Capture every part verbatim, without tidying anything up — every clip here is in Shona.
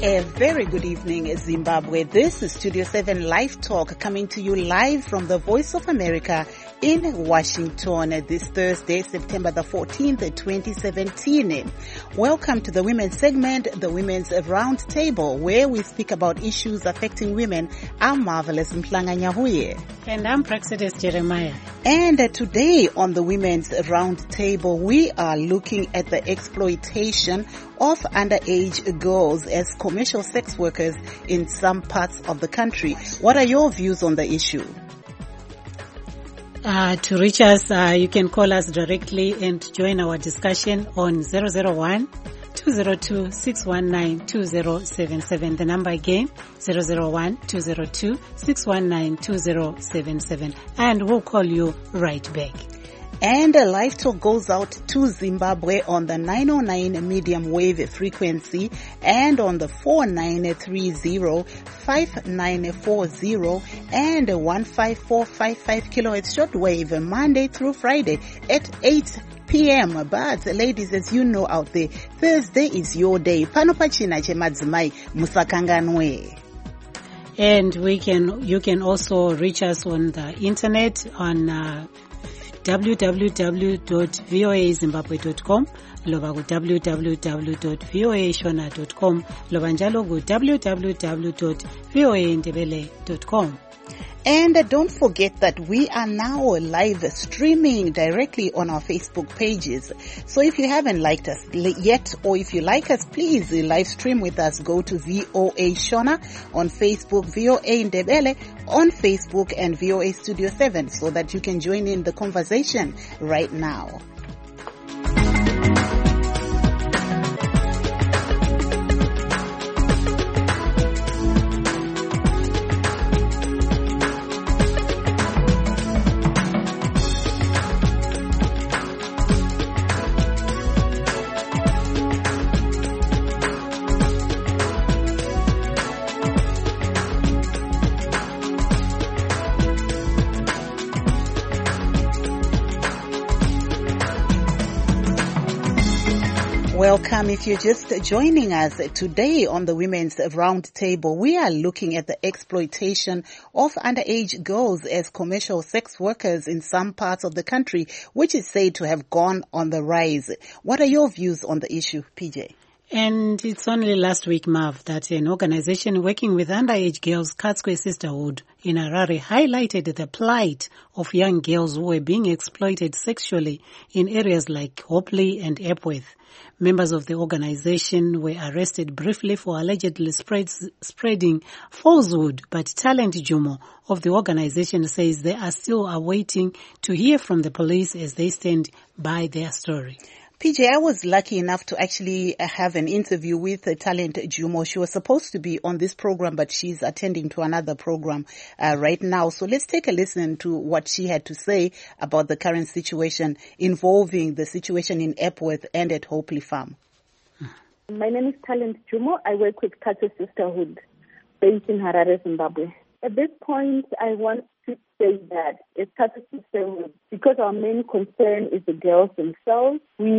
A very good evening, Zimbabwe. This is Studio seven Live Talk coming to you live from the Voice of America in Washington this Thursday, September the fourteenth, twenty seventeen. Welcome to the women's segment, the Women's Round Table, where we speak about issues affecting women. I'm Marvelous Mhlanga Nyahuye. And I'm Praxidis Jeremiah. And uh, today on the Women's Round Table, we are looking at the exploitation of underage girls as commercial sex workers in some parts of the country. What are your views on the issue? Uh, to reach us, uh, you can call us directly and join our discussion on zero zero one, two zero two, six one nine, two zero seven seven. The number again, zero zero one, two zero two, six one nine, two zero seven seven. And we'll call you right back. And a live talk goes out to Zimbabwe on the nine oh nine medium wave frequency and on the four nine three zero, five nine four zero and one five four five five kilohertz shortwave Monday through Friday at eight p.m. But ladies, as you know out there, Thursday is your day. Pano pachina chemadzimai musakanganwe. And we can, you can also reach us on the internet on uh, w w w dot voa zimbabwe dot com, loba ku w w w dot voa shona dot com, loba njalo ku w w w dot voa ndebele dot com. And uh, don't forget that we are now live streaming directly on our Facebook pages. So if you haven't liked us yet, or if you like us, please live stream with us. Go to V O A Shona on Facebook, V O A Ndebele on Facebook, and V O A Studio seven so that you can join in the conversation right now. Welcome. If you're just joining us today on the Women's Round Table, we are looking at the exploitation of underage girls as commercial sex workers in some parts of the country, which is said to have gone on the rise. What are your views on the issue, P J? And it's only last week, Marv, that an organization working with underage girls, Katswe Sisterhood in Harare, highlighted the plight of young girls who were being exploited sexually in areas like Hopley and Epworth. Members of the organization were arrested briefly for allegedly spreads, spreading falsehood, but Talent Jumo of the organization says they are still awaiting to hear from the police as they stand by their story. P J, I was lucky enough to actually have an interview with uh, Talent Jumo. She was supposed to be on this program, but she's attending to another program uh, right now. So let's take a listen to what she had to say about the current situation involving the situation in Epworth and at Hopley Farm. My name is Talent Jumo. I work with Katswe Sisterhood based in Harare, Zimbabwe. At this point, I want to say that as Katswe Sisterhood, because our main concern is the girls themselves,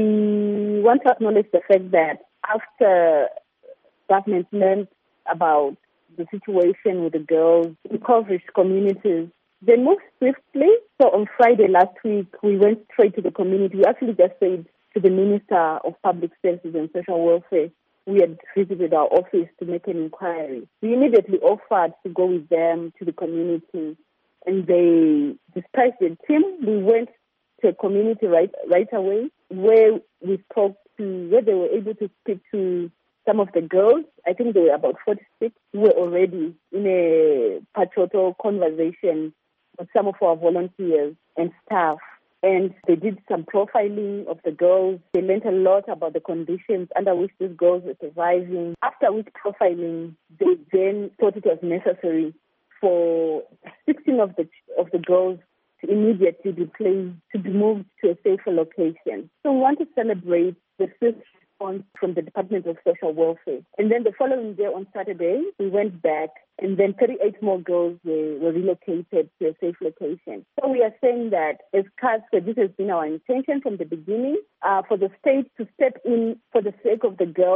we want to acknowledge the fact that after government learned about the situation with the girls in impoverished communities, they moved swiftly. So on Friday last week, we went straight to the community. We actually just said to the Minister of Public Services and Social Welfare, we had visited our office to make an inquiry. We immediately offered to go with them to the community, and they dispatched the team. We went to a community right right away, where we spoke to, where they were able to speak to some of the girls. I think there were about forty-six who were already in a patroto conversation with some of our volunteers and staff. And they did some profiling of the girls. They learned a lot about the conditions under which these girls were surviving. After which profiling, they then thought it was necessary for sixteen of the of the girls to immediately be placed, to be moved to a safer location. So we want to celebrate the swift response from the Department of Social Welfare. And then the following day on Saturday, we went back, and then thirty-eight more girls were, were relocated to a safe location. So we are saying that as Katswe, this has been our intention from the beginning, uh, for the state to step in for the sake of the girls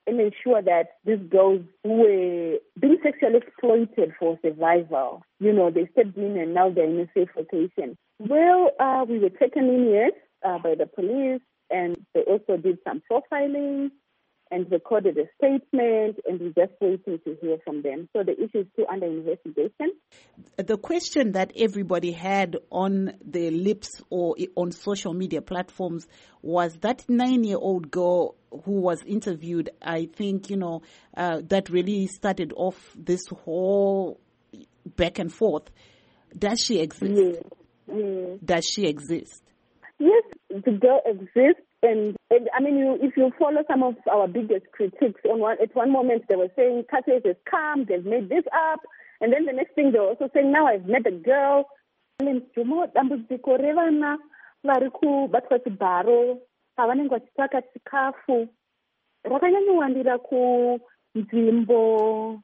and ensure that these girls who were being sexually exploited for survival, you know, they stepped in and now they're in a safe location. Well, uh, we were taken in, yes, uh, by the police, and they also did some profiling and recorded a statement, and we're just waiting to hear from them. So the issue is still under investigation. The question that everybody had on their lips or on social media platforms was that nine-year-old girl who was interviewed. I think, you know, uh, that really started off this whole back and forth. Does she exist? Yes. Yes. Does she exist? Yes, the girl exists. And, and I mean, you, if you follow some of our biggest critiques, on one, at one moment they were saying, Kathy has come, they've made this up. And then the next thing they were also saying, now I've met a girl. dambudziko revana vari kubatwa chibharo pavanenge vachitsvaka chikafu rakanyanyowandira kunzvimbo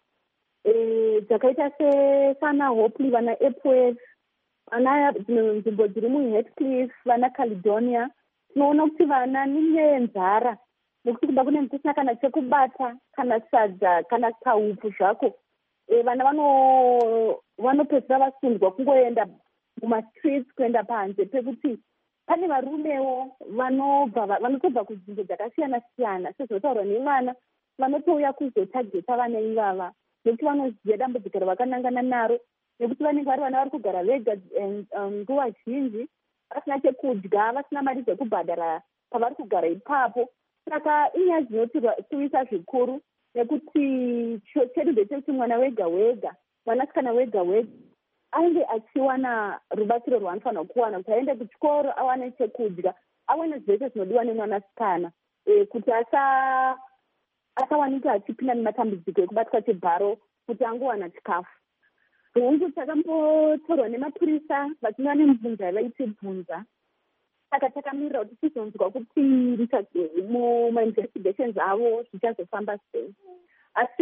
dzakaita sesana Hopley, vana Epworth, vana dzimwe nzvimbo dziri muHeathcliff, vana Caledonia. Tinoona kuti vana ninyenzara nekuti kuda kune kusina kana chekubata kana sadza kana kaupu zvako, vana vano vanopedzera vasundwa kungoenda mumastreets kuenda panze pekuti pane varumewo vanobva vanotobva kunzvimbo dzakasiyana siyana sezvinotaurwa nevana vanotouya kuzotageta vana ivava nekuti vanoziva dambudziko ravakanangana naro, nekuti vanenge vari vana vari kugara vega nguva zhinji vasina chekudya, vasina mari dzekubhadhara pavari kugara ipapo. Saka inyaya dzinotiwisa zvikuru nekuti chedu ndechekuti mwana wega wega, mwanasikana wega wega ainge achiwana rubatsiro rwaanofanira kuwana, kuti aende kuchikoro, awane chekudya, awane zvese zvinodiwa nemwanasikana, e, kuti asa asawanika achipinda nematambudziko ekubatwa chibharo, kuti angowana chikafu. Hungu takambotorwa nemapurisa vachinwa nemubvunza vaiti bvunza. Saka takamirira kuti tizonzwa kuti mumainvestigations avo zvichazofamba sei. Asi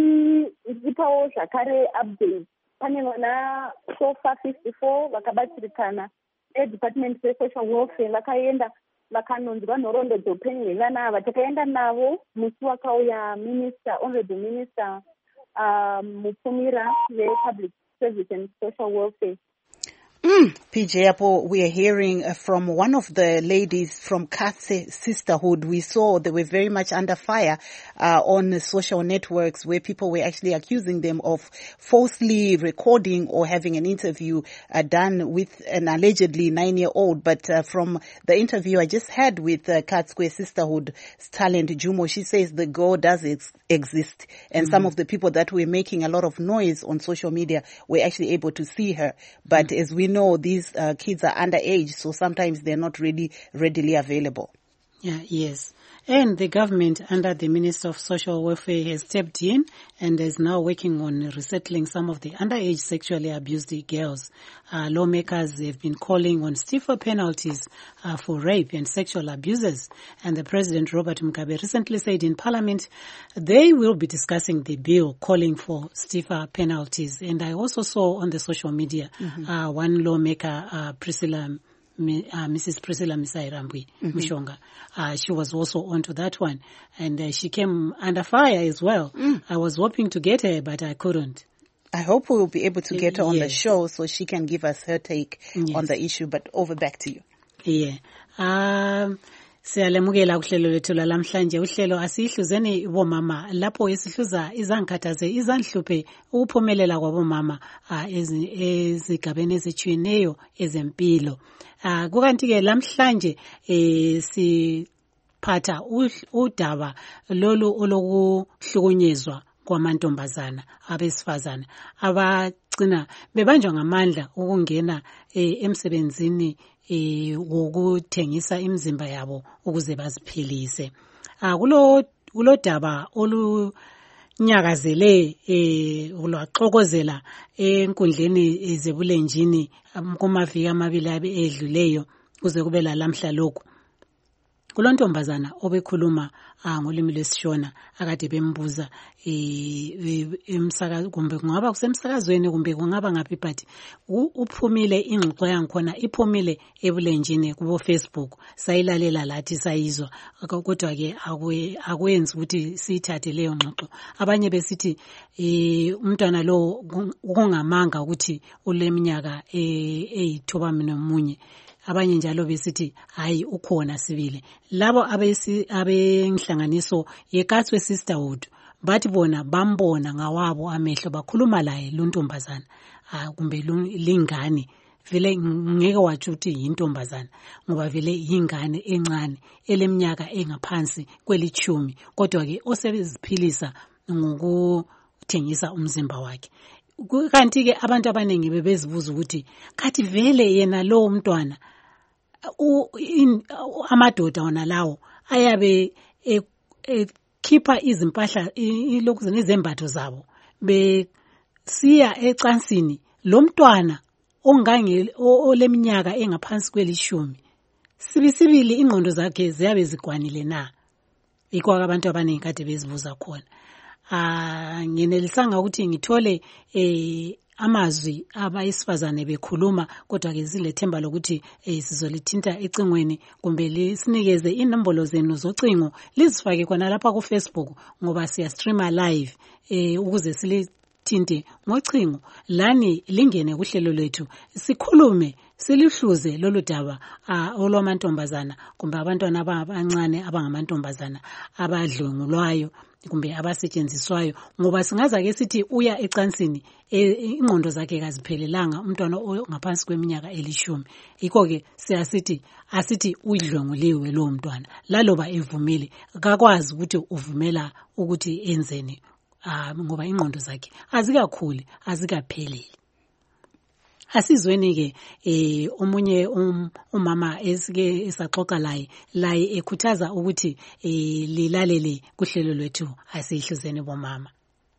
ndipawo zvakare update. Pane vana sofa fifty-four vakabatsirikana eDepartment reSocial Welfare vakaenda vakanonzwa nhoroondo dzeupenyu hwevana ava. Takaenda navo musi wakauya minister, honorable minister um, Mupfumira vePublic Service and Social Welfare. Mm, P J Apo, we are hearing uh, from one of the ladies from Katse Sisterhood. We saw they were very much under fire uh, on the social networks where people were actually accusing them of falsely recording or having an interview uh, done with an allegedly nine-year-old. But uh, from the interview I just had with uh, Katse Sisterhood talent Jumo, she says the girl does ex- exist. And mm-hmm. some of the people that were making a lot of noise on social media were actually able to see her. But mm-hmm. as we know, these uh, kids are underage, so sometimes they're not really readily available. Yeah, yes. And the government, under the Minister of Social Welfare, has stepped in and is now working on resettling some of the underage sexually abused girls. Uh, lawmakers have been calling on stiffer penalties uh, for rape and sexual abuses. And the President, Robert Mugabe, recently said in Parliament they will be discussing the bill calling for stiffer penalties. And I also saw on the social media mm-hmm. uh, one lawmaker, uh, Priscilla Uh, Missus Priscilla Misairambwi mm-hmm. Mishonga. Uh, she was also onto that one. And uh, she came under fire as well. Mm. I was hoping to get her, but I couldn't. I hope we will be able to get her on yes. the show so she can give us her take yes. on the issue. But over back to you. Yeah. Um, siyalemukela uhlelo lethu lamhlanje. Uhlelo asihluzeni bomama lapho esihluza izankathaze izanhluphe ukuphumelela kwabomama ezigabeni ezitshiyeneyo ezempilo. Uh, kukanti ke lamhlanje eh, siphatha udaba lolu olokuhlukunyezwa kwamantombazana abesifazana abagcina bebanjwa ngamandla ukungena eh, emsebenzini eh, wokuthengisa imizimba yabo ukuze baziphilise. Uh, kulo kulo daba olu nyakazele eh ulwaxokozela enkundleni ezebulenjini kumaviki amabili abe edluleyo kuze kube la lamhla lokho kulontombazana obekhuluma ngolimi lwesishona akade bembuza emsakazo kumbe kungaba kusemsakazweni kumbe kungaba ngaphi but uphumile ingxoxo yangikhona iphumile ebulenjini kubo Facebook sayilalela lathi sayizwa kodwa ke akwenzi ukuthi siyithathe leyo ngxoxo. Abanye besithi umntwana lo kungamanga ukuthi uleminyaka eyithoba nomunye, abanye njalo besithi hayi ukhona sibili. Labo abenhlanganiso yeKatswe Sisterhood bathi bona bambona ngawabo amehlo bakhuluma laye luntombazana kumbe lingane, vele ngeke wathi uthi yintombazana ngoba vele yingane encane eleminyaka engaphansi kwelithumi, kodwa ke osebeziphilisa ngokuthengisa umzimba wakhe. Kanti ke abantu abaningi bebezibuza ukuthi kathi vele yena lo mntwana amadoda wona lawo ayabe ekhipha izimpahla ilokhu nezembatho zabo besiya ecansini, lo mntwana ongange oleminyaka engaphansi kwelishumi sibisibili ingqondo zakhe ziyabe zigwanile na? Yikho abantu abaningi kade bezibuza khona. Ah ngenelisanga ukuthi ngithole eh amazwi abayisifazane bekhuluma, kodwa ke zilethemba lokuthi eh sizolithinta ecingweni kumbe lisinikeze inombolo zenu zocingo lizifake khona lapha ku Facebook ngoba siya streama live eh ukuze silithinte ngocingo lani lingene kuhlelo lwethu sikhulume silihluze lolu daba olwamantombazana kumbe abantwana abancane abangamantombazana abadlwengulwayo kumbe abasetshenziswayo, ngoba singaza ke sithi uya ecansini ingqondo zakhe kaziphelelanga umntwana ongaphansi kweminyaka elishumi. Yikho ke siyasithi asithi udlwenguliwe lo mntwana laloba evumile akakwazi ukuthi uvumela ukuthi enzeni ngoba ingqondo zakhe azikakhuli azikapheleli. Asizweni ke eh omunye um, umama esike esaxoxa laye laye ekhuthaza ukuthi eh lilalele kuhlelo lwethu asihluzene bomama.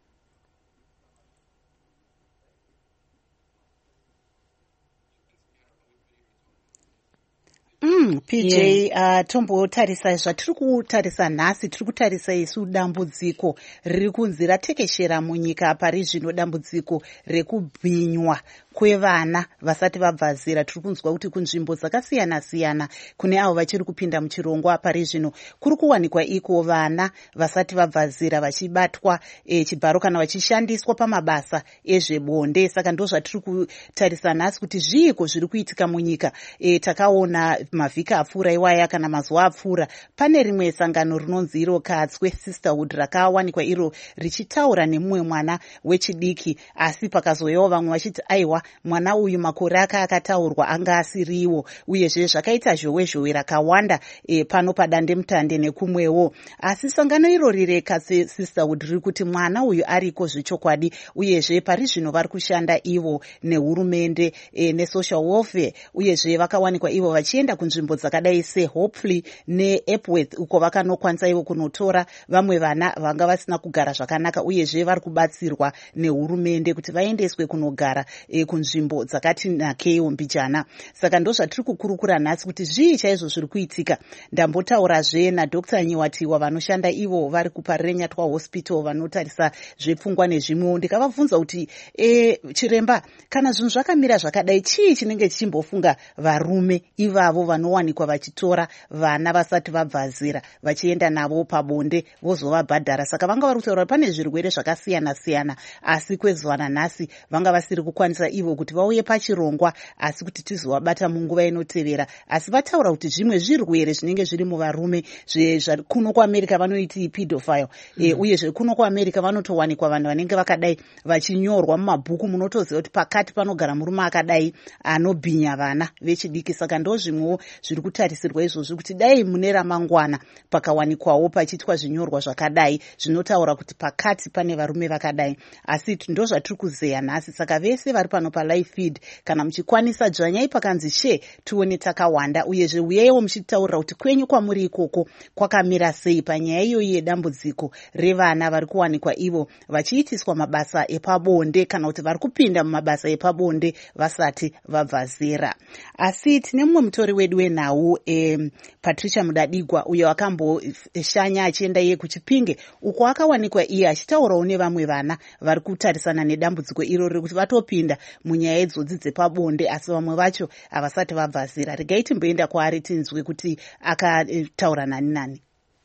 Mm, P J, yeah. uh, Tombo tarisa zvatiri kutarisa nhasi tiri kutarisa isu dambudziko riri kunzi ratekeshera munyika pari zvino, dambudziko rekubhinywa kwevana vasati vabva zera. Tiri kunzwa kuti kunzvimbo dzakasiyana siyana kune avo vachiri kupinda muchirongwa pari zvino kuri kuwanikwa iko vana vasati vabva zera vachibatwa e, chibharo kana vachishandiswa pamabasa ezvebonde. Saka ndo zvatiri kutarisa nhasi kuti zviiko zviri kuitika munyika. E, takaona mavhiki apfuura iwaya kana mazuva apfuura pane rimwe sangano rinonzi iro Katswe Sisterhood rakawanikwa iro richitaura nemumwe mwana wechidiki, asi pakazoyawo vamwe vachiti aiwa mwana uyu makore ake akataurwa anga asiriwo, uyezve zvakaita zhowe zhowe rakawanda e, pano padande mutande nekumwewo. Asi sangano irori reKatswe Sisterhood riri kuti mwana uyu ariko zvechokwadi, uyezve pari zvino vari kushanda ivo nehurumende e, nesocial welfare, uyezve vakawanikwa ivo vachienda kunzvimbo dzakadai seHopefully neEpworth uko vakanokwanisa ivo kunotora vamwe vana vanga vasina kugara zvakanaka, uyezve vari kubatsirwa nehurumende kuti vaendeswe kunogara e, kunzvimbo dzakati nakeiwo mbijana. Saka ndo zvatiri kukurukura nhasi kuti zvii chaizvo zviri kuitika. Ndambotaurazve naDr Nyiwatiwa vanoshanda ivo vari kuParenyatwa Hospital vanotarisa zvepfungwa nezvimwewo, ndikavabvunza kuti e, chiremba kana zvinhu zvakamira zvakadai chii chinenge chichimbofunga varume ivavo vanowanikwa vachitora vana vasati vabva zera vachienda navo pabonde vozovabhadhara. Saka vanga vari kutaura pane zvirwere zvakasiyana siyana, asi kwezuva nanhasi vanga vasiri kukwanisa ivo kuti vauye pachirongwa, asi kuti tizovabata munguva inotevera. Asi vataura kuti zvimwe zvirwere zvinenge zviri muvarume kuno kuAmerica vanoiti pedophile mm. e, uye zvekuno kuAmerica vanotowanikwa vanhu vanenge vakadai vachinyorwa mumabhuku, munotoziva kuti pakati panogara murume akadai anobhinya vana vechidiki. Saka ndo zvimwewo zviri kutarisirwa izvozvi kuti dai mune ramangwana pakawanikwawo pachiitwa zvinyorwa zvakadai zvinotaura kuti pakati pane varume vakadai. Asi ndo zvatiri kuzeya nhasi. Saka vese vari pano paLive Feed kana muchikwanisa dzvanyai pakanzi she tuone takawanda, uyezve uyaiwo muchitaurira kuti kwenyu kwamuri ikoko kwakamira sei panyaya iyoyi yedambudziko revana vari kuwanikwa ivo vachiitiswa mabasa epabonde kana kuti vari kupinda mumabasa epabonde vasati vabva zera. Asi tine mumwe mutori wedu weNhau um, Patricia Mudadigwa uyo akamboshanya achienda iye kuChipinge uko akawanikwa iye achitaurawo nevamwe vana vari kutarisana nedambudziko irori kuti vatopinda munyaya idzodzi dzepabonde asi vamwe vacho havasati vabva zera. Regai timboenda kwaari tinzwe kuti akataura nani nani.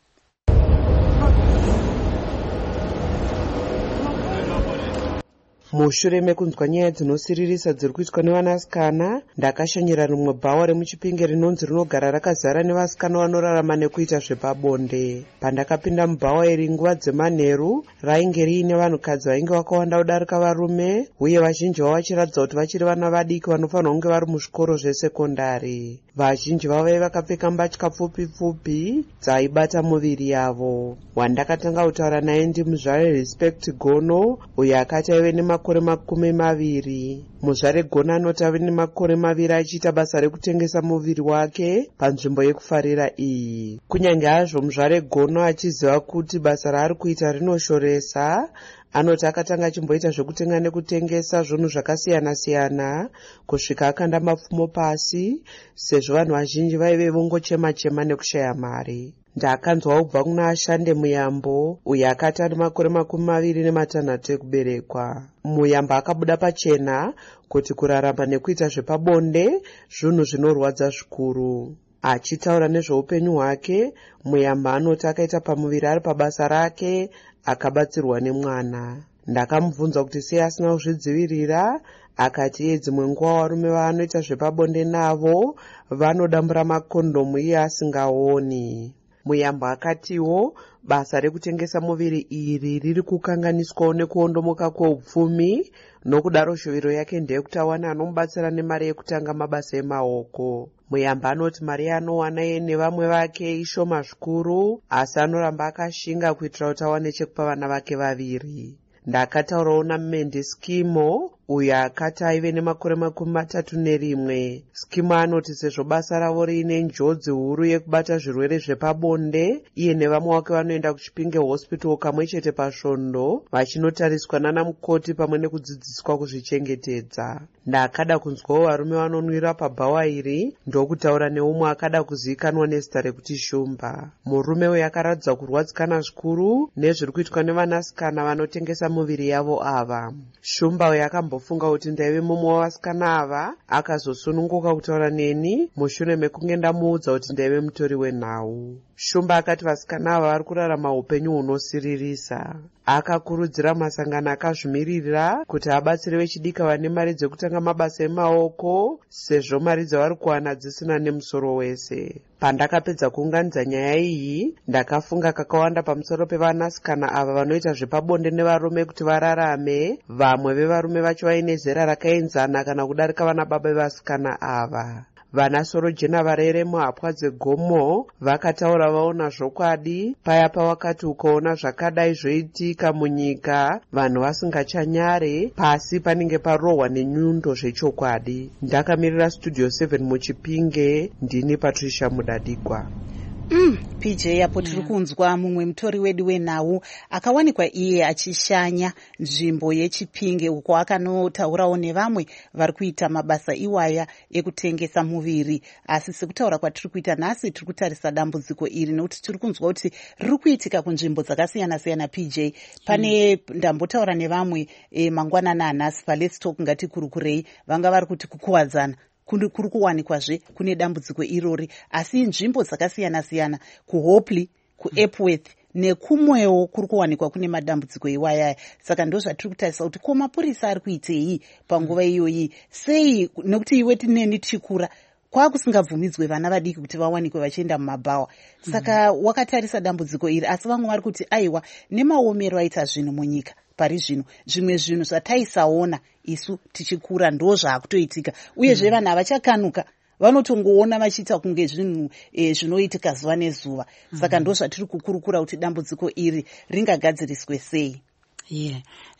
Mushure mekunzwa nyaya dzinosiririsa dziri kuitwa nevanasikana, ndakashanyira rimwe bhawa remuChipinge rinonzi rinogara rakazara nevasikana vanorarama nekuita zvepabonde. Pandakapinda mubhawa iri nguva dzemanheru, rainge riine vanhukadzi vainge vakawanda kudarika varume, uye vazhinji vavo vachiratidza kuti vachiri vana vadiki vanofanirwa kunge vari muzvikoro zvesekondari. Vazhinji vavo vaiva vakapfeka mbatya pfupi pfupi dzaibata muviri yavo. Wandakatanga kutaura naye ndimuzvare Respect Gono, uyo akati aive nemakore makumi maviri. Muzvare Gono anoti ave nemakore maviri achiita basa rekutengesa muviri wake panzvimbo yekufarira iyi. Kunyange hazvo muzvare Gono achiziva kuti basa raari kuita rinoshoresa, anoti akatanga achimboita zvekutenga nekutengesa zvinhu zvakasiyana-siyana kusvika akanda mapfumo pasi, sezvo vanhu vazhinji vaive vongochema-chema nekushaya mari. Ndakanzwa kubva kuna Ashande Muyambo, uyo akati ane makore makumi maviri nematanhatu ekuberekwa. Muyambo akabuda pachena kuti kurarama nekuita zvepabonde zvinhu zvinorwadza zvikuru. Achitaura nezveupenyu hwake, Muyambo anoti akaita pamuviri ari pabasa rake akabatsirwa nemwana. Ndakamubvunza kuti sei asina kuzvidzivirira, akati iye dzimwe nguva varume vaanoita zvepabonde navo vanodambura makondomu iye asingaoni. Muyambo akatiwo basa rekutengesa muviri iri riri kukanganiswawo nekuondomoka kweupfumi, nokudaro shuviro yake ndeyekuti awane anomubatsira nemari yekutanga mabasa emaoko. Muyambo anoti mari anowana iye nevamwe vake ishoma zvikuru, asi anoramba akashinga kuitira kuti awane chekupa vana vake vaviri. Ndakataurawo naMende Skimo, uyo akati aive nemakore makumi matatu nerimwe. Skimo anoti sezvo basa ravo riine njodzi huru yekubata zvirwere zvepabonde, iye nevamwe vake vanoenda kuChipinge Hospital kamwe chete pasvondo, vachinotariswa nana mukoti pamwe nekudzidziswa kuzvichengetedza. Ndakada kunzwawo varume vanonwira pabhawa iri, ndokutaura neumwe akada kuzivikanwa nezita rekuti Shumba. Murume uyu akaratidza kurwadzikana zvikuru nezviri kuitwa nevanasikana vanotengesa muviri yavo ava. Shumba uyu akambofunga kuti ndaive mumwe wavasikana ava, akazosununguka kutaura neni mushure mekunge ndamuudza kuti ndaive mutori weNhau. Shumba akati vasikana ava vari kurarama upenyu hunosiririsa. Akakurudzira masangano akazvimirira kuti abatsire vechidika vane mari dzekutanga mabasa emaoko, sezvo mari dzavari kuwana dzisina nemusoro wese. Pandakapedza kuunganidza nyaya iyi, ndakafunga kakawanda pamusoro pevanasikana ava vanoita zvepabonde nevarume kuti vararame, vamwe vevarume vacho vaine zera rakaenzana kana kudarika vana baba vevasikana ava. Vana Sorojena Vareremo hapwa dzegomo vakataura vaona zvokwadi paya pawakati ukaona zvakadai zvoitika munyika, vanhu vasingachanyare, pasi panenge parohwa nenyundo zvechokwadi. Ndakamirira Studio seven muChipinge, ndini Patricia Mudadigwa. Mm, P J apo tiri kunzwa mumwe mutori wedu weNhau akawanikwa iye achishanya nzvimbo yeChipinge uko akanotaurawo nevamwe vari kuita mabasa iwaya ekutengesa muviri. Asi sekutaura kwatiri kuita nhasi tiri kutarisa dambudziko iri nekuti tiri kunzwa kuti riri kuitika kunzvimbo dzakasiyana siyana. P J pane mm. ndambotaura nevamwe e, mangwanana anhasi paLet's Talk ngati kurukurei, vanga vari kuti kukuwadzana kuri kuwanikwazve kune dambudziko irori, asi nzvimbo dzakasiyana-siyana kuHopley, kuEpworth nekumwewo kuri kuwanikwa kune madambudziko iwayaya. Saka ndo zvatiri kutarisa kuti ko mapurisa ari kuitei panguva iyoyi, sei nekuti iwe tineni tichikura kwakusingabvumidzwe vana vadiki kuti vawanikwe vachienda mumabhawa. Saka mm. wakatarisa dambudziko iri, asi vamwe vari kuti aiwa nemaomero aita zvinhu munyika pari zvino, zvimwe zvinhu zvataisaona isu tichikura ndo zvaakutoitika, uyezve vanhu havachakanuka, vanotongoona vachiita kunge zvinhu e, zvinoitika zuva nezuva. Saka ndo zvatiri kukurukura kuti dambudziko iri ringagadziriswe sei. Yeah.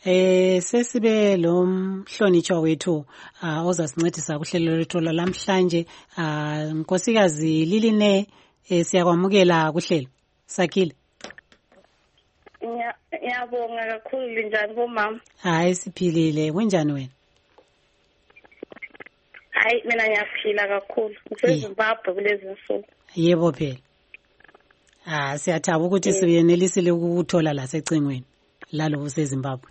Eh sesibe lo mhlonitshwa wethu uh, ozasincedisa kuhlelo lethu lamhlanje, uh, Nkosikazi Liline, eh, siyakwamukela kuhlelo. Sakile. Ngiyabonga kakhulu. Linjani bomama? Hayi siphilile, kunjani wena? hayi mina ngiyaphila kakhulu ngiseZimbabwe kulezi nsuku. Yebo phela. Ah siyathaba ukuthi siyenelisile ukuthola la secingweni lalo useZimbabwe.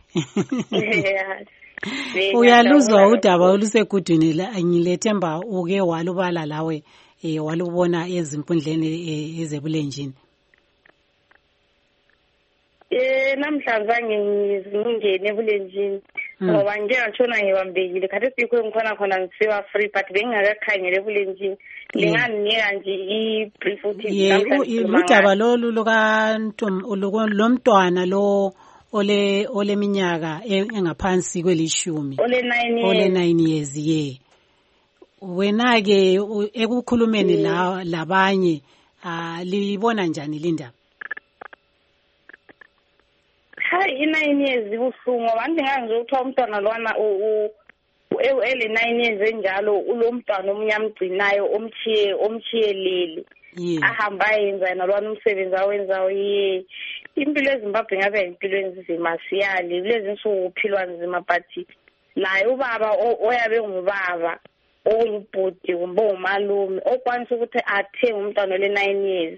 Uyaluzwa udaba olusegudwini la ngilethemba uke walubala lawe eh walubona ezinkundleni ezebulenjini. Eh namhlanje ngizingene ebulenjini ngoba ngeke ngitshona ngibambekile kade sikho ngikhona khona ngisiwa free but bengingakakhangele ebulenjini linganinika nje i-brief uthi udaba lolu luka lomntwana lo ole oleminyaka engaphansi kwelishumi ole nine years ole nine years ye wena ke ekukhulumeni la labanye libona njani lindaba? Hayi i-nine years ibuhlungu abantu nganze ukuthiwa umntwana lwana ele nine years enjalo ulomntwana omnyamgcinayo omchiye omchiyelele ahamba yenza yena lwana umsebenzi awenzayo ye impilo eZimbabwe ngabe impilo enzima siyali lezi nsuku uphilwa nzima but naye ubaba oyabe ngubaba oyibhodi kumbe umalume okwanisa ukuthi athenge umntwana le nine years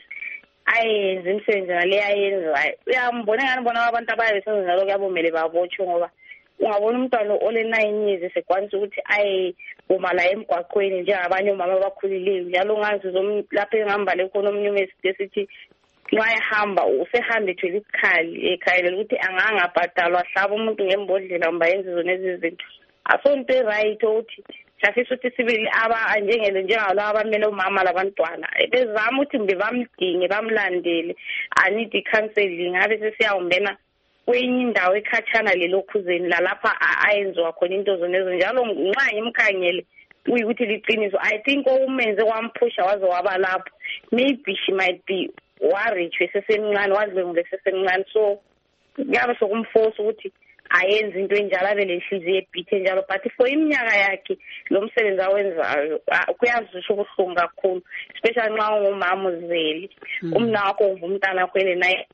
ayenze imisebenzi ngale ayenzayo uyambona ngani bona abantu abayesenza njalo kuyabomele babotshwe ngoba ungabona umntwana ole nine years esekwanisa ukuthi aye uma la emgwaqweni njengabanye omama abakhulileyo njalo ngazi lapha engihamba le khona omnyumesi esithi nxa ehamba usehambe ethwele isikhali ekhayelela ukuthi angangabhadalwa hlaba umuntu ngembodlela kumbe yenze zona ezizinto asonto right ukuthi safisa ukuthi sibili aba njengele njengalo abamele umama labantwana bezama ukuthi mbe bamdinge bamlandele anidi counseling ngabe sesiyawumbena kwenye indawo ekhatshana lelokhuzeni lalapha ayenziwa khona into zonezo njalo nxa ngimkhangele uyikuthi liqiniso I think okumenze kwamphusha waze waba lapho maybe she might be worried sesemncane wadlengule sesemncane so ngabe sokumforce ukuthi ayenze into enjalo abe lenhliziyo ebhithe njalo but for iminyaka yakhe lo msebenzi awenzayo kuyazisho ubuhlungu kakhulu especially nxa ungumama uzeli umna wakho ungumntana wakho ele naye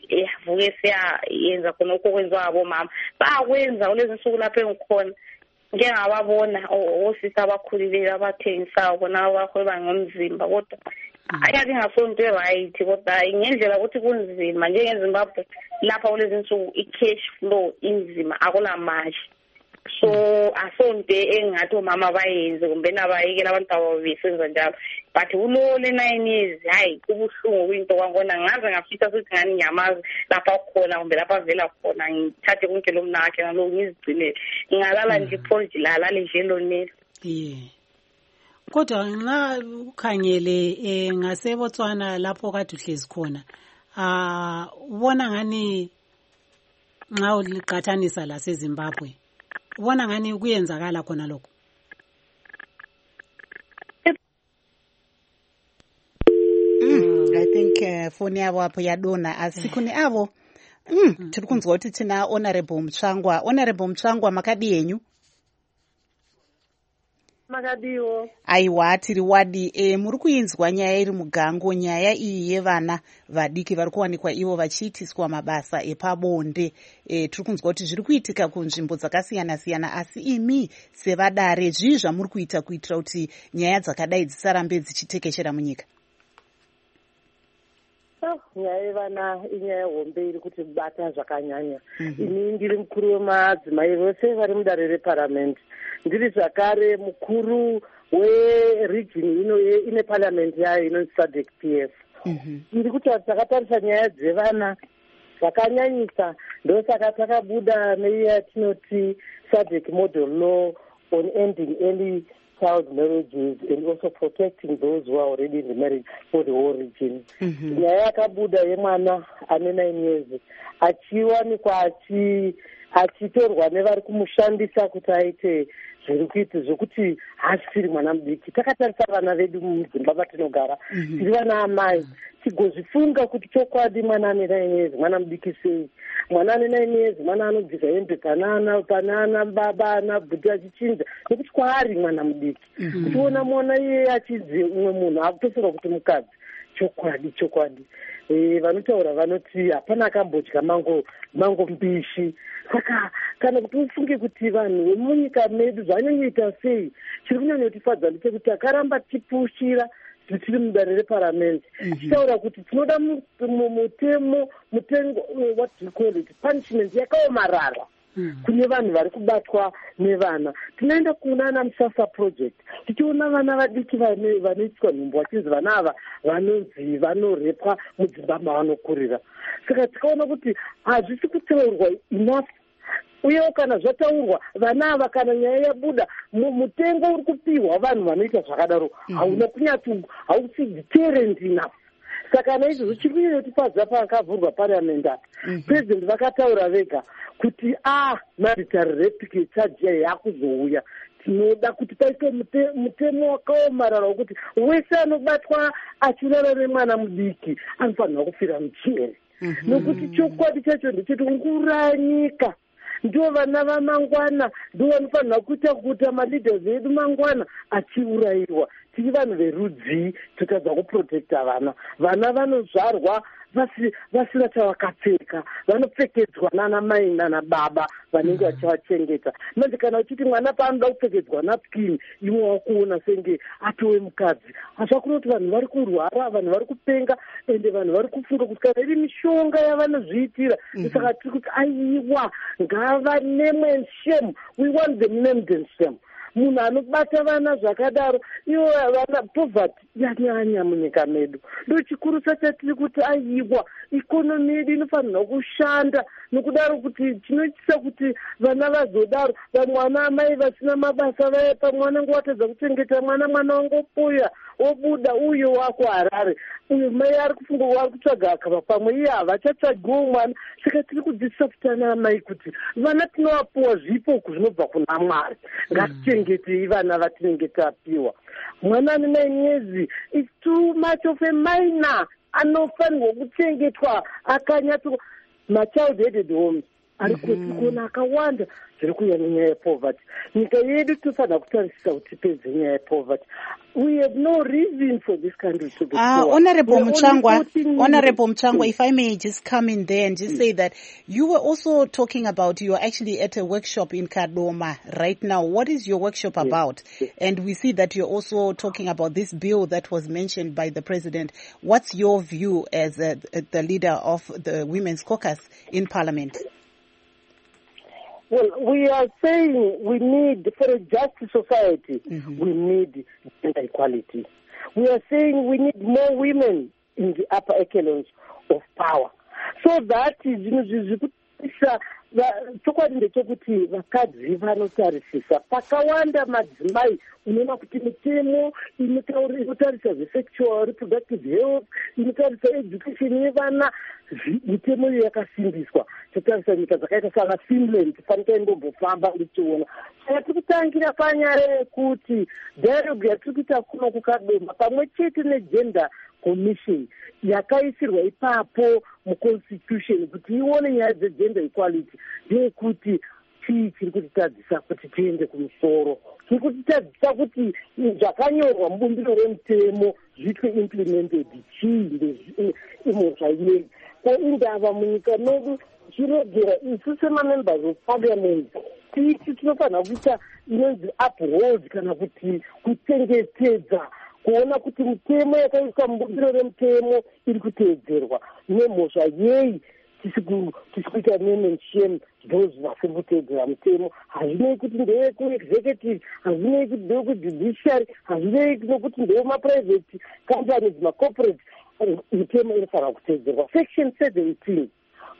evuke siyayenza khona okwenziwa abomama bakwenza kulezi nsuku lapho engikhona ngeke ngababona osisi abakhulileyo abathengisayo bona abahweba ngomzimba kodwa ayathi ngasonto right kodwa ngendlela ukuthi kunzima njengeZimbabwe lapha kulezi nsuku i-cash flow inzima akulamashi so asonto engathi omama bayenze kumbe nabayekela abantu ababesenza njalo but ulole nine years hayi kubuhlungu kwinto kwangona ngaze ngafisa ukuthi ngani ngiyamazi lapha khona kumbe lapha vela khona ngithathe konke lo mna wakhe ngalo ngizigcinele ngingalala nje pholji lala nje lonelo yeah. Kodwa nxa ukhangele eh ngaseBotswana lapho kade uhlezi khona ah ubona ngani nxa uliqathanisa la seZimbabwe ubona ngani kuyenzakala khona lokho? Mm, I think uh, phone yabo apho yadona asikhuni avo mm tiri kunzwa kuti tina honorable Mutsvangwa honorable Mutsvangwa makadi yenyu makadiwo aiwa tiri wadi e, muri kuinzwa nyaya iri mugango nyaya iyi yevana vadiki vari kuwanikwa ivo vachiitiswa mabasa epabonde e, tiri kunzwa kuti zviri kuitika kunzvimbo dzakasiyana siyana asi imi sevadare zvii zvamuri kuita kuitira kuti nyaya dzakadai dzisarambe dzichitekeshera munyika? nyaya yevana inyaya hombe iri kuti bata zvakanyanya. Ini ndiri mukuru wemadzimai vose vari mudare reparamende, ndiri zvakare mukuru weregini ino ine paramende yayo inonzi SADC P F. Ndiri kuti takatarisa nyaya dzevana zvakanyanyisa, ndosaka takabuda neyatinoti SADC model law on ending early child marriages and also protecting those who are already in the marriage for the whole region. Nyaya yakabuda yemwana ane nine years achiwanikwa achitorwa nevari kumushandisa kuti aite zviri kuita zvokuti hasiri mwana mudiki. Takatarisa vana vedu mudzimba matinogara, tiri vana amai, tigozvifunga kuti chokwadi mwana ane nine years mwana mudiki sei. Mwana ane nine years mwana anobvisa hembe panana panana baba ana bhuti achichinja nekuti kwaari mwana mudiki. Kuchiona mwana iye achidze umwe munhu akutofunga kuti mukadzi. Chokwadi chokwadi vanotaura vanoti hapana akambodya mango mango mbishi. Saka kana kuti ufunge kuti vanhu vemunyika medu zvanyanyoita sei, chiri kunyanyotifadza ndechekuti takaramba tipushira tiri mudare reparamende tichitaura kuti tinoda mutemo mutengo what do you call it punishment yakaomarara kune vanhu vari kubatwa nevana. Tinoenda kuunana Musasa project tichiona vana vadiki vanoitwa nhumbu vachinzi vana ava vanonzi vanorepwa mudzimba mavanokurira. Saka tikaona kuti hazvisi kutaurwa enough, uyewo kana zvataurwa vana ava kana nyaya yabuda mutengo uri kupiwa vanhu vanoita zvakadaro hauna kunyatso hausi deterrent enough. Saka naizvozvo chiri kunyanyotifadza pakavhurwa parliament apa president vakataura vega kuti ah mandatory rape charge yakuzouya, tinoda kuti paitwe mutemo wakaomarara wekuti wese anobatwa achirara nemwana mudiki anofanirwa kufira muchiri. Nokuti chokwadi chacho ndecheti ngura nyika ndivo vana vamangwana ndivo vanofanirwa kuita kuita maleaders edu mangwana achiurayiwa. Tiri vanhu verudzi totadza kuprotecta vana. Vana vanozvarwa vasina chavakapfeka, vanopfekedzwa nana mai nana baba vanenge vachavachengeta. Manje kana uchiti mwana paanoda kupfekedzwa napkin imwe wakuona senge atowe mukadzi, hazvakunoti vanhu vari kurwara, vanhu vari kupenga, ende vanhu vari kufunga kuti kana iri mishonga yavanozviitira. Saka tiri kuti aiwa ngava name and shame, we want them named and shame. Munhu anobata vana zvakadaro ivo vana poverty yanyanya munyika medu. Ndo chikuru chatiri kuti aiwa ikonomi yedu inofanirwa kushanda, nokudaro kuti chinoitisa kuti vana vazodaro vamwana amai vasina mabasa vaya pamwe vanenge watadza kuchengeta mwana mwana wangopoya obuda uyo wako Harare, uyo mai ari kufunga wari kutsvaga akava pamwe iye havachatsvagiwo mwana. Saka tiri kudzidzisa futi ana amai kuti vana tinovapuwa zvipo zvinobva kuna Mwari, ngatichengetei vana vatinenge tapiwa. Mwana ane nine years is too much of a minor, anofanirwa kuchengetwa akanyatso machild headed homes ari kuona akawanda zviri kuuya nenyaya yepoverty. Nyika yedu tofanira kutarisisa kuti tipedze nyaya yepoverty. We have no reason for this country to be uh, poor. Honorable Muchangwa, Honorable Muchangwa, if I may just come in there and just mm. say that you were also talking about, you are actually at a workshop in Kadoma right now. What is your workshop yes. about? Yes. And we see that you're also talking about this bill that was mentioned by the President. What's your view as a, the leader of the Women's Caucus in Parliament? Well, we are saying we need, for a just society, mm-hmm. we need gender equality. We are saying we need more women in the upper echelons of power. So that is, you know, chokwadi ndechekuti vakadzi vanotarisisa pakawanda madzimai. Unoona kuti mitemo inotarisa zve-sexual reproductive health, inotarisa education yevana, mitemo iyo yakasimbiswa. Totarisa nyika dzakaita sana Finland, fanike ndombofamba ndichiona. Saka tiri kutangira panyaya yekuti dialogue yatiri kuita kuno kuKadoma pamwe chete negender commission yakaisirwa ipapo muconstitution kuti ione nyaya dzegender equality ndeyekuti chii chiri kutitadzisa kuti tiende kumusoro, chiri kutitadzisa kuti zvakanyorwa mubumbiro remutemo zviitwe implemented chii imhosva ineyi. Indava munyika medu zvinogera isu semamembers of parliament titi tinofanira kuita inonzi uphold kana kuti kuchengetedza kuona kuti mitemo yakaiswa mubumbiro remutemo iri kuteedzerwa. Nemhosva yei tisi kuita name and shame those vasiri kuteedzera mutemo? Hazvinei kuti ndewe kuexecutive, hazvinei kuti ndewe kujudiciary, hazvinei nokuti ndewe maprivate companies, macorporate. Mitemo inofanira kuteedzerwa. Section seventeen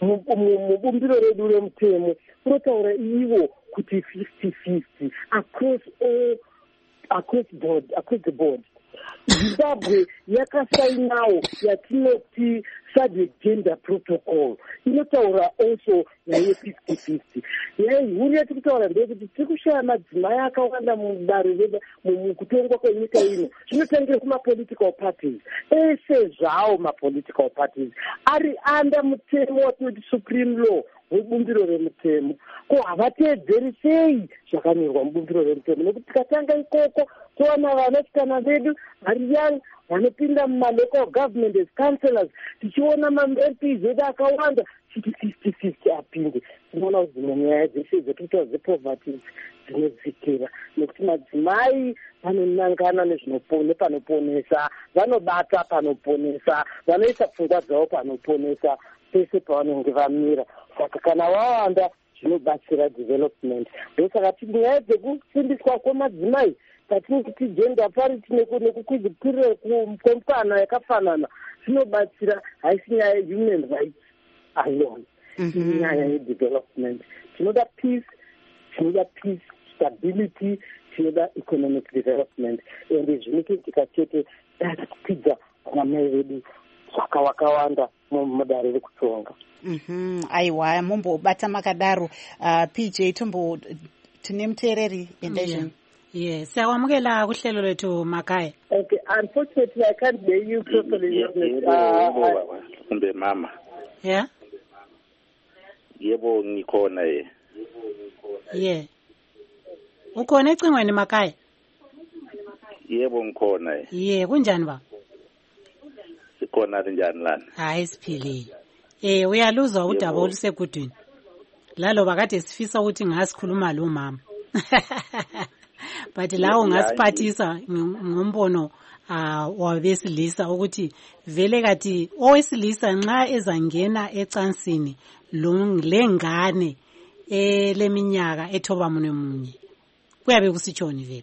mubumbiro redu remutemo unotaura ivo kuti fifty fifty across all, across board, across the board. Zimbabwe yakasainawo yatinoti SADC gender protocol inotaura also naye fifty fifty. Yai huru yatiri kutaura ndeyekuti tiri kushaya madzimai akawanda mudare mukutongwa kwenyika ino. Zvinotangira kumapolitical parties ese zvawo. Mapolitical parties ari under mutemo watinoti supreme law webumbiro remutemo. Ko havateedzeri sei zvakanyorwa mubumbiro remutemo? Nekuti tikatanga ikoko towana vanasikana vedu vari young vanopinda mumalocal government as councillors, tichiona ma-M P zedu akawanda chiti fifty fifty apinde. Tinoona kuti dzimwe nyaya dzeshe dzekuita dzepoverty dzinodzikira nekuti madzimai vanonangana nepanoponesa, vanobata panoponesa, vanoisa pfungwa dzavo panoponesa pese pavanenge vamira. Saka kana wawanda zvinobatsira development. Ndosaka nyaya dzekufundiswa kwemadzimai patinoti gender parity nekukwiridzira kwemukana yakafanana zvinobatsira, haisi nyaya yehuman rights alone, nyaya yedevelopment. Tinoda peace, tinoda peace, stability, tinoda economic development, ende zvinoitika chete kukwidza vanamai vedu zvakawakawanda mudare rekutonga. Mhm, aiwa mumbobata makadaro. uh, P J Tumbo, tine muteereri endezvino. Yeah, siyawamukela kuhlelo lwethu Makaya. Okay, unfortunately I can't hear you properly. Kumbe mama. Yeah? Yebo ngikhona ye. Yeah. Ukhona ecingweni Makaya? Yebo ngikhona ye. Yeah, kunjani ba? Sikhona njani lana? Hayi siphilile. Eh uyaluzwa udaba olusegudwini. Lalo bakade sifisa ukuthi ngasikhuluma lo mama. But la ungasiphathisa ngombono ah wabesilisa ukuthi vele kathi owesilisa nxa ezangena ecansini lo lengane eleminyaka ethoba munye munye kuyabe kusitshoni vele.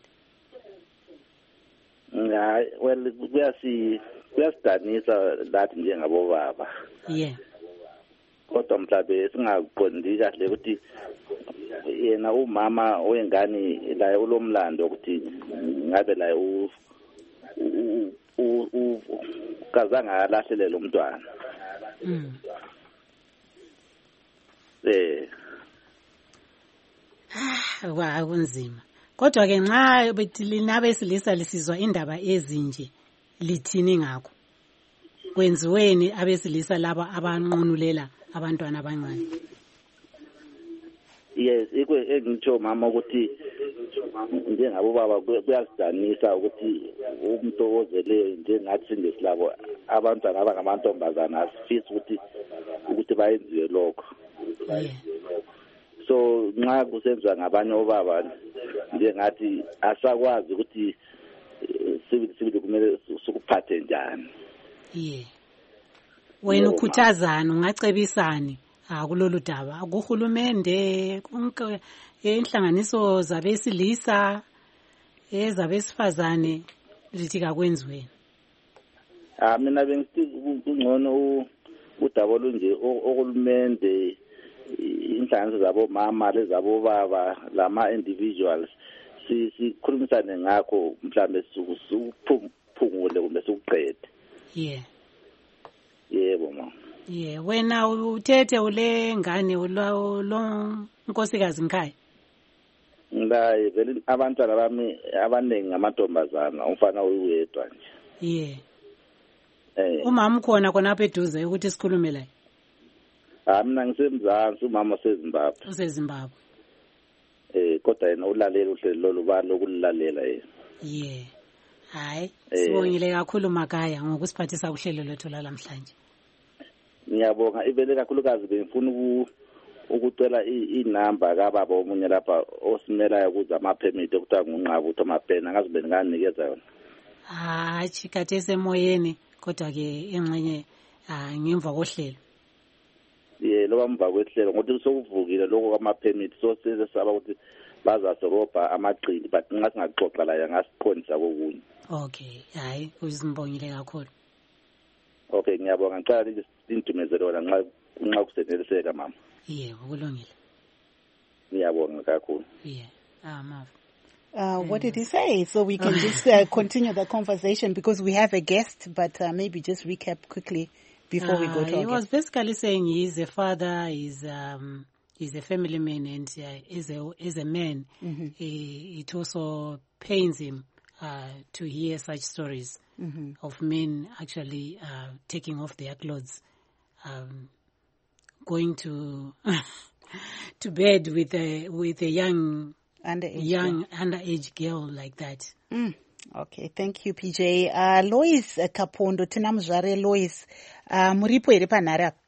Hayi, well kuyasi kuyasidanisa lathi njengabo baba. Yeah. Kodwa mhlabe singaqondi kahle ukuthi yena umama wengane la ulomlando ukuthi ngabe la u u kazanga alahlelela umntwana. Mm. Eh. Wa kunzima. Kodwa ke nxa betilina abesilisa lisizwa indaba ezinje lithini ngakho? Kwenziweni abesilisa laba abanqunulela abantwana abancane? Yes, ikwe engitsho mama ukuthi njengabo baba kuyasidanisa ukuthi umuntu ozeleyo njengathi singesilabo abantwana abangamantombazana asifisi ukuthi ukuthi bayenziwe lokho. Yeah. So nxa kusenziwa ngabanye obaba njengathi asakwazi ukuthi sibili kumele sikuphathe njani. Yeah. Wena ukhuthazana ungacebisani akulolu daba kuhulumende konke inhlanganiso zabesilisa ezabesifazane lithi kakwenziweni? Ah mina bengithi kungcono udaba olunje ohulumende inhlanganiso zabo mama lezabo baba lama individuals si sikhulumisane ngakho mhlambe sukuphungule kumbe sukuqede. Yeah. Yebo mama. Yeah, wena uthethe ule ngane lo lo nkosikazi ngikhaya. Ngaye vele abantwana bami abanengi ngamantombazana umfana uyedwa nje. Yeah. Eh. Umama khona khona apha eduze ukuthi sikhulume la. Ah mina ngisemzansi umama seZimbabwe. UseZimbabwe. Eh kodwa yena ulalela uhlelo lobalo lokulalela yena. Yeah. Hayi, sibongile kakhulu Makaya ngokusiphathisa kuhlelo lethu la namhlanje. Ngiyabonga ibele kakhulukazi bengifuna ukucela inamba kababa omunye lapha osimelayo kuza ama permit okuthiwa ngunqaba uthi amapena ngazibe nganinikeza yona. Ah, chikathe semoyeni kodwa ke engxenye ngemva kohlelo. Yeah, lo bamva kwehlelo ngokuthi sokuvukile lokho kwama permit so sesaba ukuthi bazasorobha amaqili but nxa singaxoxa la ngasiqondisa kokunye. Okay, hayi uzimbongile kakhulu. Okay, ngiyabonga ngicela ukuthi indumezelo wena nxa nxa kuseneliseka mama. Yeah, ukulungile. Ngiyabonga kakhulu. Yeah. Ah, Mav. Uh, what did he say? So we can just uh, continue the conversation because we have a guest, but uh, maybe just recap quickly before uh, we go to He our was guest. basically saying he's a father, he's um he's a family man, and uh, as a as a man, Mm-hmm. he, it also pains him uh, to hear such stories Mm-hmm. of men actually uh, taking off their clothes, um, going to to bed with a with a young Underage young underage girl like that. Mm. Okay, thank you P J. Uh, Lois uh, Kapondo, tina muzvare Lois, uh, muripo here panhare apa?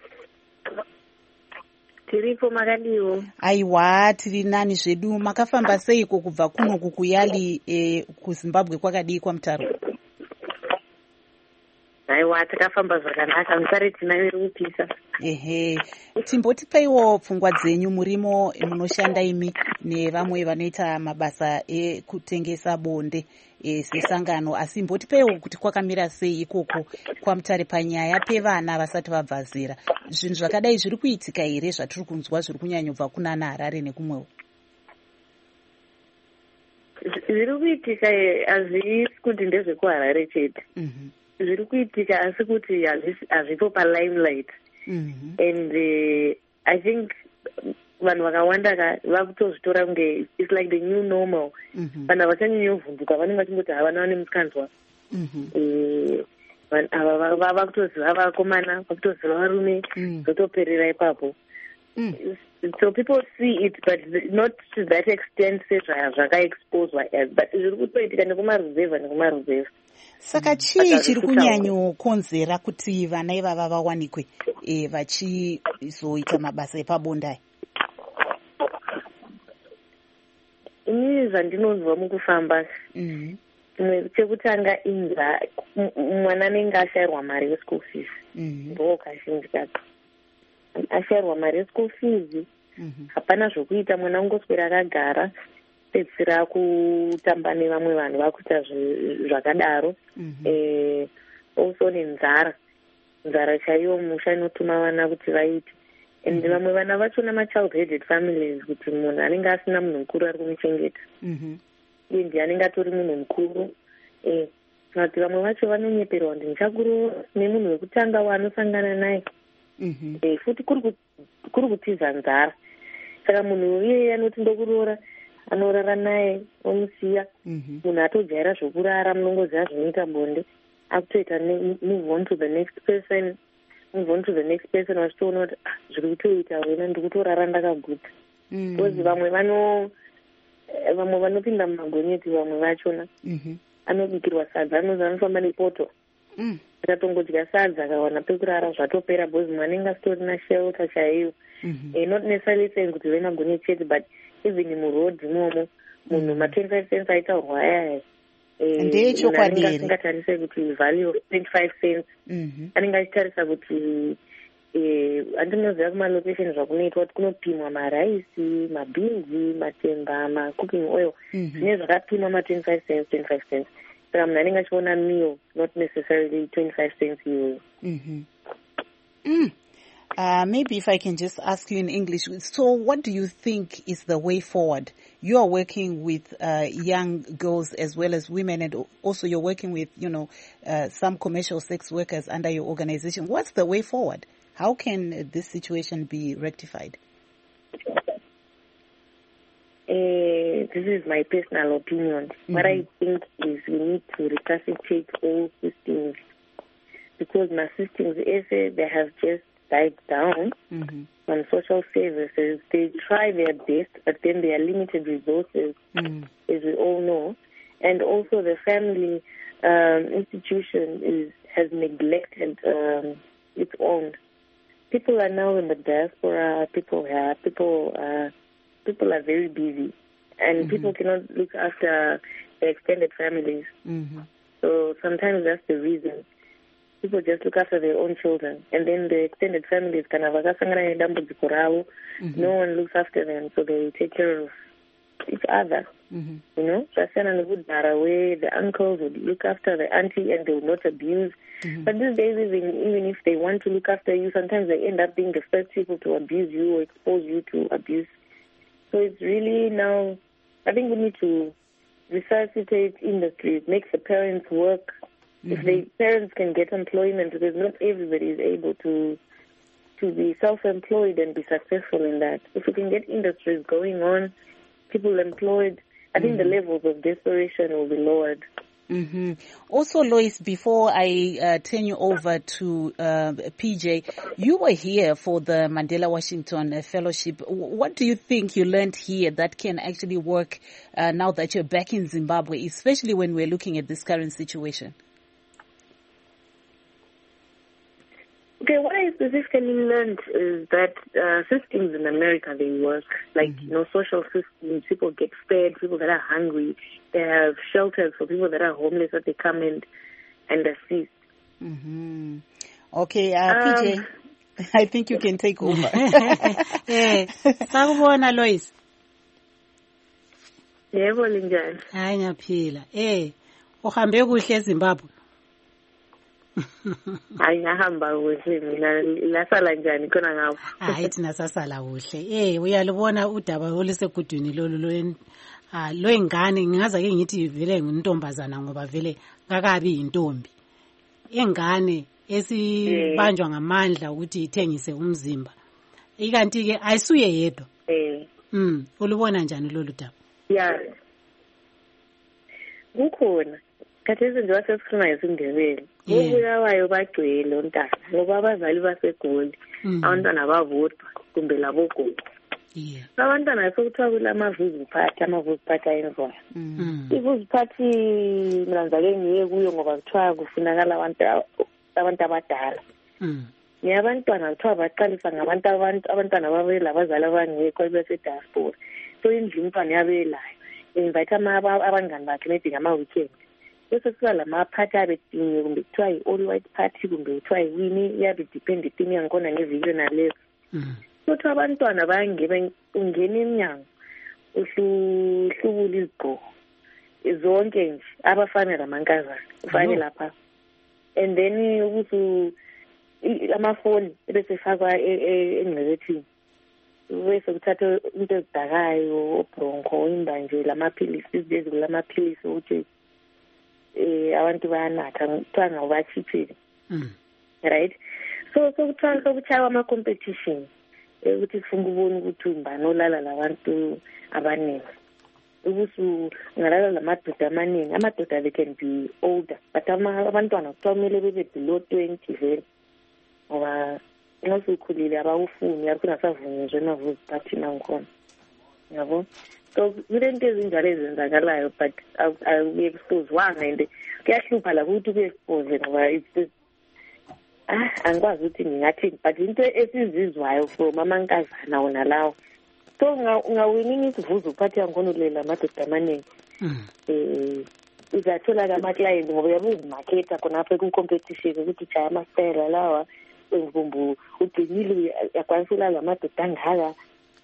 Tiripo makadiwo. Aiwa, tiri nani zvedu. Makafamba seiko kubva kuno kukuyali eh, kuZimbabwe kwakadii kwamutaro? Aiwa, takafamba zvakanaka, musare tinayo iri kupisa. Ehe, timbotipeiwo pfungwa dzenyu. Murimo munoshanda imi nevamwe vanoita mabasa ekutengesa bonde e, sesangano, asi mbotipeiwo kuti kwakamira sei ikoko kwamutare panyaya pevana vasati vabva zera. Zvinhu zvakadai zviri kuitika here zvatiri kunzwa zviri kunyanyobva kunana Harare nekumwewo? Zviri kuitika hazvisi kuti ndezvekuHarare chete. Zviri kuitika asi kuti hazvipo palimelight. Mm-hmm. And uh, I think vanhu vakawanda vakutozvitora kunge it's like the new normal. Vanhu vachanyanyovhunduka vanenge vachingoti havana vane musikanzwa. Ava vakutoziva vakomana, vakutoziva varume, zvotoperera ipapo. So people see it, but not to that extent zvakaexposwa as, but zviri kutoitika nekumaruzevha nekumaruzevha. Saka chii chiri kunyanyokonzera kuti vana ivava vawanikwe e, vachizoita mabasa epabonda? Inini zvandinonzwa mukufamba, chimwe chekutanga inza mwana anenge ashayirwa mari yeschool fees. Ndo kazhinji kacho ashayirwa mari yeschool fees, hapana zvokuita, mwana ungoswera akagara, pedzisira kutamba nevamwe vanhu vakuita zvakadaro. Eh, also nenzara, nzara chaiyo musha inotuma vana kuti vaite. And vamwe vana vachona machild headed families, kuti munhu anenge asina munhu mukuru ari kumuchengeta. Iye ndiye anenge atori munhu mukuru. Eh, kuti vamwe vacho vanonyeperwa kuti ndichakuroora nemunhu wekutanga waanosangana naye. Eh, futi kuri kutiza nzara. Saka munhu iyeye anoti ndokuroora, anorara naye omusiya. Munhu atojaira zvokurara, munongoziva zvinoita bonde, akutoita move on to the next person, move on to the next person, vachitoona kuti zviri kutoita wena ndikutorara ndakaguta. Because vamwe vano vamwe vanopinda mumagonyeti, vamwe vachona anobikirwa sadza, anozi anofamba nepoto. Akatongodya sadza akawana pekurara zvatopera, because mwanenge asitorina shelter chaiyo. Not necessarily saying kuti vemagonyeti chete, but even muroad imomo munhu ma twenty-five cents aitaurwa aya ndechokwadi asingatarise kuti value of twenty-five cents anenge achitarisa kuti andinoziva kumalocation zvakunoitwa kuti kunopimwa maraisi, mabhinzi, matemba, macooking oil, zvine zvakapimwa ma twenty-five cents twenty-five cents. Saka munhu anenge achiona meal, not necessarily twenty-five cents iyoyo. Uh, maybe if I can just ask you in English. So what do you think is the way forward? You are working with uh, young girls as well as women, and also you're working with, you know, uh, some commercial sex workers under your organization. What's the way forward? How can this situation be rectified? Uh, this is my personal opinion. Mm-hmm. What I think is we need to resuscitate all systems, because my systems, they have just died down. Mm-hmm. On social services. They try their best, but then there are limited resources, mm. as we all know. And also the family um, institution is has neglected um, its own. People are now in the diaspora. People have people. Uh, people are very busy, and mm-hmm. people cannot look after their extended families. Mm-hmm. So sometimes that's the reason. People just look after their own children, and then the extended families kind of mm-hmm. no one looks after them, so they take care of each other. Mm-hmm. You know, where the uncles would look after the auntie and they would not abuse. Mm-hmm. But these days, even, even if they want to look after you, sometimes they end up being the first people to abuse you or expose you to abuse. So it's really now, I think we need to resuscitate industries, make the parents work. Mm-hmm. If the parents can get employment, because not everybody is able to to be self-employed and be successful in that. If we can get industries going on, people employed, I think mm-hmm. the levels of desperation will be lowered. Mm-hmm. Also, Lois, before I uh, turn you over to uh, P J, you were here for the Mandela Washington uh, Fellowship. What do you think you learned here that can actually work uh, now that you're back in Zimbabwe, especially when we're looking at this current situation? Okay, what I specifically learned is that uh, systems in America, they work. Like, mm-hmm. you know, social systems, people get fed, people that are hungry, they have shelters for people that are homeless that they come in and assist. Mm-hmm. Okay, uh, um, P J, I think you can take over. Eh, sakubona Lois. Yebo linjani? Hayi ngiyaphila. Eh, uhambe kuhle eZimbabwe? Hayi ngahamba kuhle mina, lasala njani khona ngawo? Hayi thina sasala kuhle. Eh, uyalibona udaba olusegudwini lolu lo ah lo ingane ngingaza ke ngithi vele ngintombazana ngoba vele kakabi intombi. Ingane esibanjwa ngamandla ukuthi ithengise umzimba. Ikanti ke ayisuye yedwa. Eh. Mm, ulibona njani lolu daba? Yeah. Kukhona. Khathesi nje wasesikhuluma ngesindebele. Ubulawayo bagcwele ontanga ngoba abazali baseGoli. Abantwana bavotwa kumbe labogogo. Yeah. Abantwana sokuthiwa kulamavuzi phathi, amavuzi phathi ayenzwayo. Mm. Ivuzi phathi mina ngake ngiye kuyo ngoba kuthiwa kufunakala abantu abantu abadala. Mm. Niyabantwana kuthiwa baqalisa ngabantu abantu abantwana babela abazali abangekho bese diaspora. So indlu umntwana yabelayo. Invite ama abangani bakhe maybe ngama weekend. Bese kuba lamaphathi abedinye kumbe kuthiwa i-all white party kumbe kuthiwa iwini yabe depend ithini yankona ngeviki nalezo. Mm. Kuthi abantwana bayangena ungena eminyango uhlubula izigqoko zonke nje abafana lamankazana ufake lapha, and then ukuthi amafoni bese fakwa engcebethini bese kuthatha into ezidakayo obronco imbanje lamaphilisi izizwe lamaphilisi ukuthi eh abantu bayanatha kuthiwa ngawabachithile. Mm. Right, so so kuthiwa sokuchawa ama competition ukuthi sifuna ukubona ukuthi umbani olala labantu abaningi, ukuthi ungalala lamadoda amaningi. Amadoda they can be older but abantwana kuthiwa kumele bebe below twenty vele ngoba nxa usukhulile abawufuni yakho ungasavunyezwa emavuzi phathi nangikhona, yabo. So kulento ezinjalo ezenzakalayo but awuye-exposewanga and kuyahlupha la ukuthi uku-expose ngoba ah angikwazi ukuthi ngingathini but into esizizwayo from amankazana wona lawo. So ungawinini isivuzo uphathi yangikhona ulela amadoda amaningi. Eh uzathola ama-client ngoba uyabe uzimaketha khonapha ku-competition ukuthi jaya amastayela lawa engibumbu ugcinile yakwanisa ulala amadoda angaka.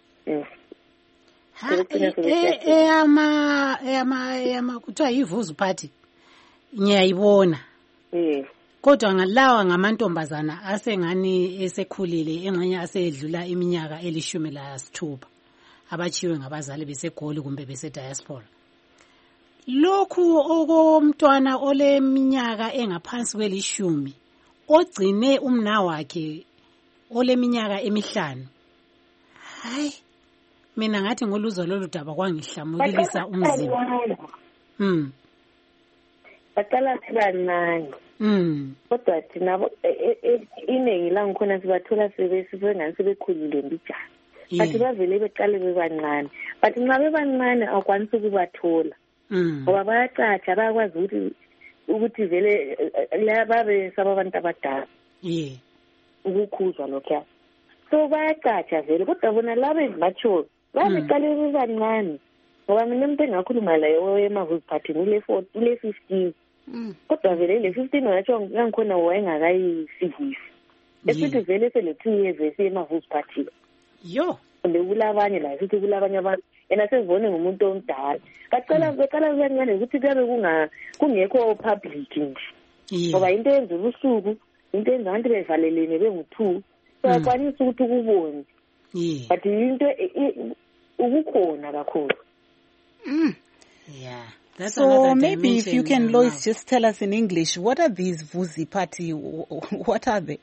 eyama eyama eyama kuthiwa yivuzu party ngiyayibona. Eh. Kodwa ngalawa ngamantombazana asengani esekhulile engxenye asedlula iminyaka elishumi lasithupha abachiwe ngabazali beseGoli kumbe bese diaspora. Lokhu okomntwana oleminyaka engaphansi kwelishumi ogcine umna wakhe oleminyaka emihlanu, hayi mina ngathi ngoluzwa lolu daba kwangihlamukilisa umzimba. Mm. Baqala sibancane. Mm. Kodwa thina iningi la ngikhona sibathola sebesifengani sebekhulile mbijana. Bathi bavele beqale bebancane. But nxa bebancane awukwanisi ukubathola. Mm. Ngoba bayacatsha bayakwazi ukuthi ukuthi vele babe sababantu abadala. Yeah. Ukukhuzwa lokho. So bayacatsha vele kodwa bona laba ezimature babeqale bebancane. Ngoba mina umuntu engakhuluma laye emavuzi party ule forty ule fifteen. Kodwa vele le fifteen watsho ngikhona wayengakayisivisi. Esithi vele sele two years esemavuzi party. Yo, kumbe kulabanye la sithi kulabanye abantu yena sezibone ngumuntu omdala. Baqala beqala kancane ukuthi kube kunga kungekho public nje. Ngoba into yenza ubusuku, into yenza abantu bevalelene bengu-two. So akwanisa ukuthi ukubone. Yeah. But into ukukhona kakhulu. Mm. Yeah. That's so maybe if you can, Lois, just tell us in English, what are these Vuzi party? What are they?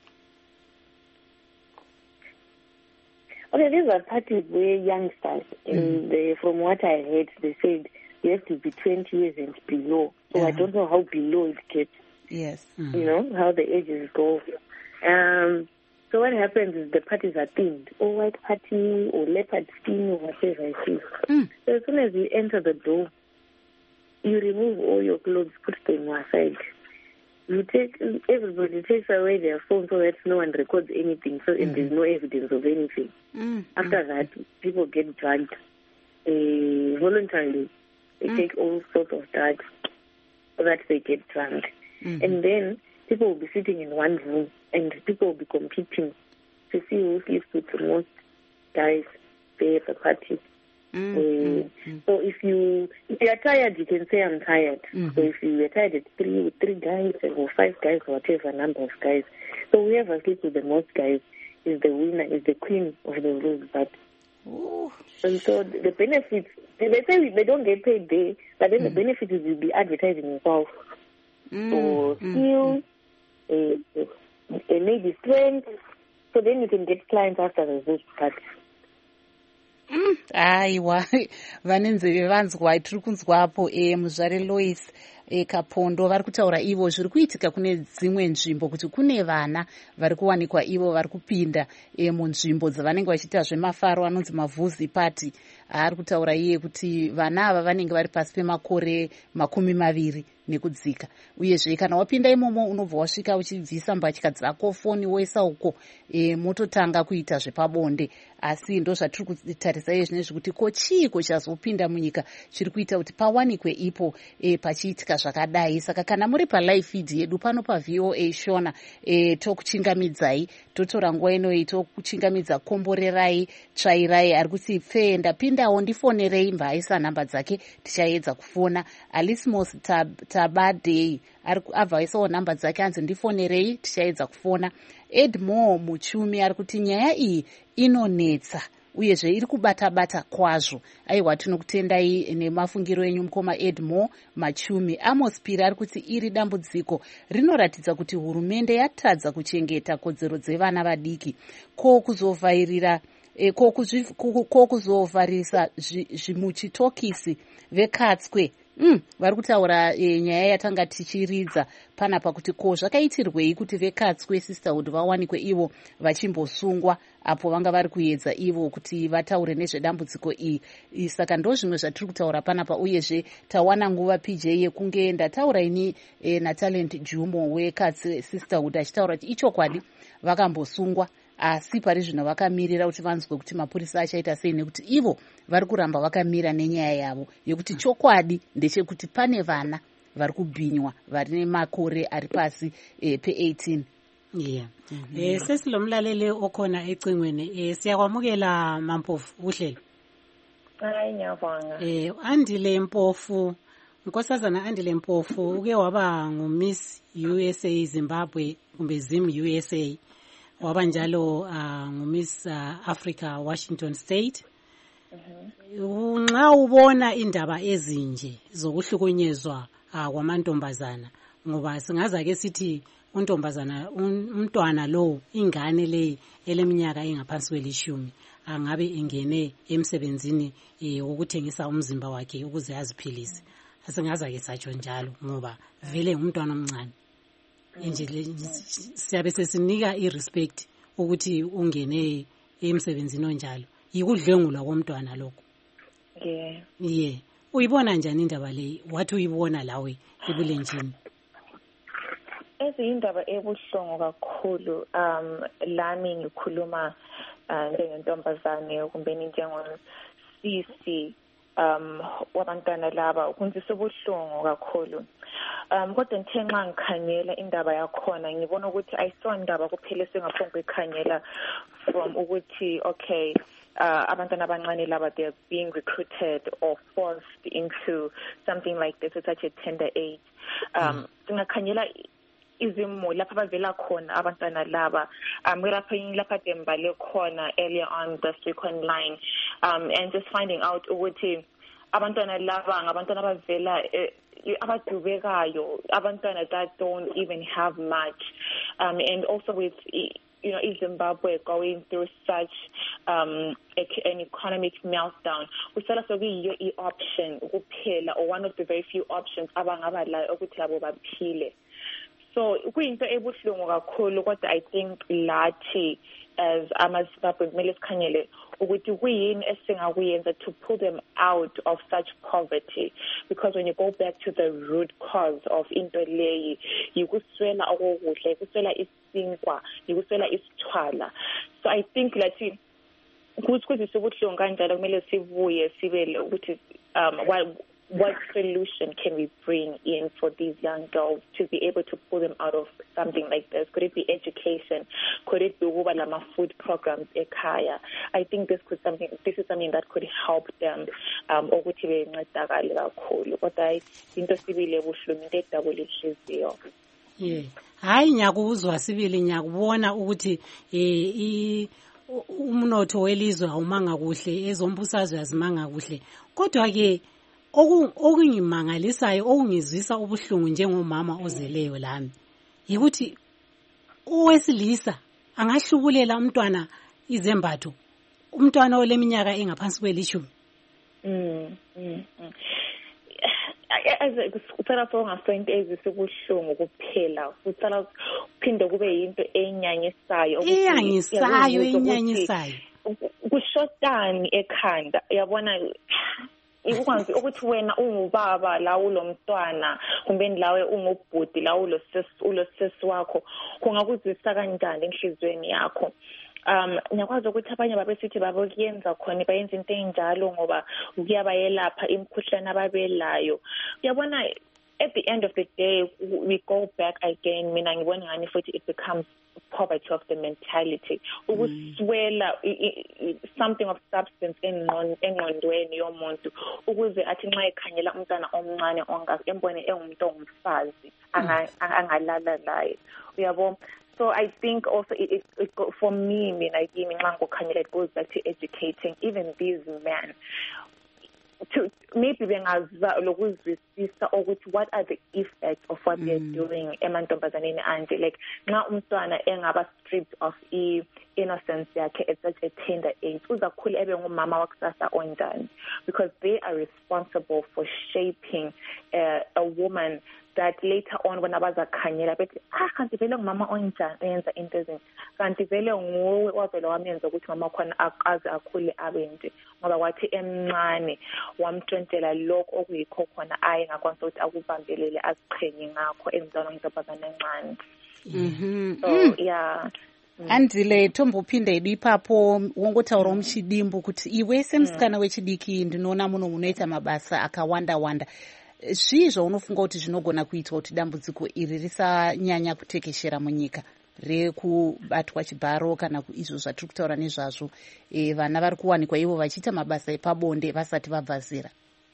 Okay, these are parties where youngsters, mm. and they, from what I heard, they said you have to be twenty years and below. So uh-huh. I don't know how below it gets. Yes. Mm-hmm. You know, how the ages go. Um, so what happens is the parties are themed, or white party, or leopard skin, or whatever it is. Mm. So as soon as you enter the door, you remove all your clothes, put them aside. You take, everybody takes away their phone so that no one records anything, so mm-hmm. there's no evidence of anything. Mm-hmm. After that, people get drugged uh, voluntarily. They mm-hmm. take all sorts of drugs so that they get drunk. Mm-hmm. And then people will be sitting in one room and people will be competing to see who sleeps with the most guys there at the party. Mm-hmm. Uh, so if you if you are tired, you can say I'm tired. Mm-hmm. So if you are tired, it's three with three guys or five guys, or whatever number of guys. So whoever sleeps with the most guys is the winner, is the queen of the room. But Ooh. And so the benefits, they say they don't get paid there, but then mm-hmm. the benefits is you'll be advertising yourself. Mm-hmm. So skills, mm-hmm. a, a lady strength. So then you can get clients after the vote party. Aiwa, vanenzeve vanzwa tiri kunzwapo e muzvare Lois e Kapondo vari kutaura ivo zviri kuitika kune dzimwe nzvimbo, kuti kune vana vari kuwanikwa ivo vari kupinda e munzvimbo dzavanenge vachiita zvemafaro anonzi mavhuzi pati. Ari kutaura iye kuti vana ava vanenge vari pasi pemakore makumi maviri nekudzika, uyezve kana wapinda imomo unobva wasvika uchibvisa mbatya dzako, foni woisa uko, e, mototanga kuita zvepabonde. Asi ndo zvatiri kutarisa iye zvinezvi kuti ko chiiko chazopinda munyika chiri kuita kuti pawanikwe ipo e, pachiitika zvakadai. Saka kana muri palive feed yedu pano paV O A Shona, e, tokuchingamidzai, totora nguva inoi tokuchingamidza, komborerai, tsvairai. Ari kuti pfenda pindawo ndifonerei, mbaisa nhamba dzake tichaedza kufona. Alismos tab, Tabadei abva aisawo nhamba dzake, anzi ndifonerei tichaedza kufona. Edmore Muchumi ari kuti nyaya iyi inonetsa uyezve iri kubata-bata kwazvo. Aiwa, tinokutendai nemafungiro enyu mukoma Edmore Machumi. Amos Piri ari kuti iri dambudziko rinoratidza kuti hurumende yatadza kuchengeta kodzero dzevana vadiki, ko kuzovhairira e, ko kuzovharisa zvimuchitokisi vekatswe. Mm, vari kutaura e, nyaya yatanga tichiridza panapa kuti ko zvakaitirwei kuti vekatswe sisterhood vawanikwe ivo vachimbosungwa apo vanga vari kuedza ivo kuti vataure nezvedambudziko iyi. Saka ndo zvimwe zvatiri kutaura panapa, uyezve tawana nguva P J yekunge ndataura ini e, naTalent Jumo wekatswe sisterhood achitaura kuti ichokwadi vakambosungwa, asi pari zvino vakamirira kuti vanzwe kuti mapurisa achaita sei, nekuti ivo vari kuramba vakamira nenyaya yavo yekuti chokwadi ndechekuti pane vana vari kubhinywa vari nemakore ari pasi e, pe eighteen. Yeah. Mm-hmm. Eh, sesilomlaleli okhona ecingweni, eh, siyakwamukela Mampofu uhlelo. Hayi ngiyabonga. Eh, Andile Mpofu, Nkosazana Andile Mpofu uke waba nguMiss U S A Zimbabwe kumbe Zim U S A. Waba njalo uh, nguMiss uh, Africa Washington State. Uh-huh. Nxa ubona indaba ezinje zokuhlukunyezwa uh, kwamantombazana, ngoba singaza ke sithi untombazana umntwana lo, ingane le eleminyaka engaphansi kwelishumi angabe ingene emsebenzini eh, wokuthengisa umzimba wakhe ukuze aziphilise. Asingaza ke satsho njalo ngoba vele ngumntwana omncane. Nje siyabe sesinika irespect ukuthi ungene emsebenzini onjalo, yikudlengulwa komntwana lokho. Yeah. Yeah. Uyibona njani indaba le? Wathi uyibona lawe ebulenjini? Ezindaba ebuhlungu kakhulu, um lami ngikhuluma njengentombazane kumbe njengosisi um wabantwana laba, kunzisa ubuhlungu kakhulu. Um kodwa ngithe nxa ngikhangela indaba yakhona ngibona ukuthi ayisondaba kuphela sengaphonge kwekhangela from ukuthi okay uh abantwana abancane laba they are being recruited or forced into something like this at such a tender age. Um singakhangela izimo lapha bavela khona abantwana laba, um lapha lapha dembale khona earlier on this week online, um and just finding out ukuthi abantwana laba ngabantwana abavela abadubekayo, abantwana that don't even have much, um and also with you know, is Zimbabwe going through such um, an economic meltdown? We said also we option, or one of the very few options, so kuyinto ebuhlungu kakhulu kodwa I think lathi as amaZimbabwe kumele sikhanyele ukuthi kuyini esingakuyenza to pull them out of such poverty, because when you go back to the root cause of into leyi yikuswela okokudla, yikuswela isinkwa, yikuswela isithwala. So I think lathi ukuthi kuzise ubuhlungu kanjalo kumele sivuye sibele ukuthi um what what solution can we bring in for these young girls to be able to pull them out of something like this? Could it be education? Could it be lama food programs ekhaya? I think this could something. This is something that could help them. Um, ukuthi bencedakale kakhulu. Kodwa into sibile buhlungu into edabula ihliziyo. Yeah. Hayi nyakuzwa sibili nyakubona ukuthi eh umnotho welizwe awumanga kuhle, ezombusazwe azimanga kuhle. Kodwa ke okungimangalisayo okungizwisa ubuhlungu njengomama ozeleyo lami yikuthi owesilisa angahlukulela umntwana izembatho, umntwana oleminyaka engaphansi kwelishumi. Mm mm. As uthela songa into ezisubuhlungu kuphela, uthela uphinde kube yinto enyanyisayo enyanyisayo enyanyisayo kushotani ekhanda. Uyabona ikwazi ukuthi wena ungubaba la ulomntwana kumbe lawe ungubhudi la ulosisi ulosisi wakho kungakuzwisa kanjani enhlizweni yakho. Um ngiyakwazi ukuthi abanye babesithi babokuyenza khona bayenza into enjalo ngoba kuyabayelapha imikhuhlane ababelayo. Uyabona, at the end of the day we go back again, mina ngibona ngani futhi it becomes poverty of the mentality, ukuswela something of substance engqondweni yomuntu ukuze athi nxa ekhanyela umntana omncane ongembone engumuntu ongumfazi angalala laye. Uyabo, so I think also it, it, it for me mina yimi nxa ngokhanyela it goes back to educating even these men to maybe bengaza lokuzwisisa ukuthi what are the effects of what mm. they're doing emantombazaneni anje, like nxa umntwana engaba stripped of i innocence yakhe at such a tender age uzakhula ebe ngumama wakusasa onjani, because they are responsible for shaping uh, a woman that later on when abazakhanyela bethi ah kanti vele ngumama onjani enza into ezinje, kanti vele nguwe wavela wamenza ukuthi mama khona akaze akhule abende ngoba wathi emncane wamthontela lokho okuyikho khona aye ngakwanisa ukuthi akubambelele aziqhenye ngakho emntwana ngizobazana encane. Mhm. So yeah. Andile Tombo phinde ipapo wongotaura muchidimbu kuti iwe semsikana wechidiki ndinoona muno munoita mabasa akawanda wanda. Zvizvo unofunga kuti zvinogona kuitwa kuti dambudziko iri risanyanya kutekeshera munyika rekubatwa chibharo kana izvo zvatiri kutaura nezvazvo e, vana vari kuwanikwa ivo vachiita mabasa epabonde vasati vabva zera?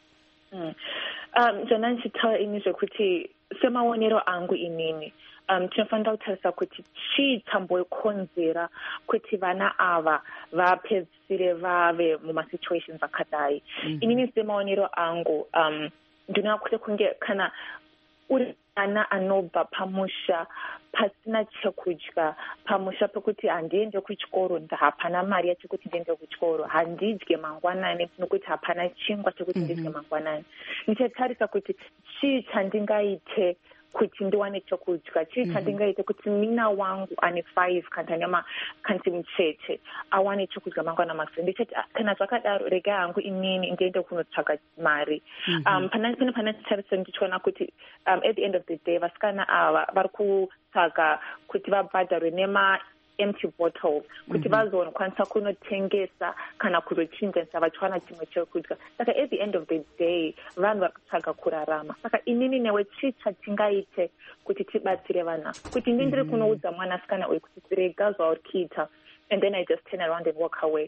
Mm. Um, jana ndichitaura ini zvekuti semaonero angu inini um, tinofanira kutarisa kuti chii chambokonzera kuti vana ava vapedzisire vave mumasituations akadai. Mm-hmm. Inini semaonero angu um, ndinoona kuti kunge kana uri ana anobva pamusha pasina chekudya, pamusha pekuti handiendi kuchikoro hapana mari yachekuti ndiende kuchikoro, handidye mangwanani nokuti hapana chingwa chekuti ndidye mangwanani, ndichatarisa kuti chii chandingaite kuti ndiwane chokudya, chii chandingaite kuti mina wangu ane five kanti anyama kanti mucheche awane chokudya mangwana makuseni. Ndichati kana zvakadaro rega hangu inini ndiende kunotsvaka mari. um pana pana pana tarisa ndichiona kuti um at the end of the day vasikana ava vari kutsvaga kuti vabhadharwe nema empty bottles kuti vazokwanisa kunotengesa kana kuzochinjisa vachiwana chimwe chekudya. Saka at the end of the day vanhu vari kutsvaga kurarama. Saka inini newe chii chatingaite kuti tibatsire vana, kuti ndindiri kunoudza mwanasikana uyu kuti rega zvaurikiita and then I just turn around and walk away,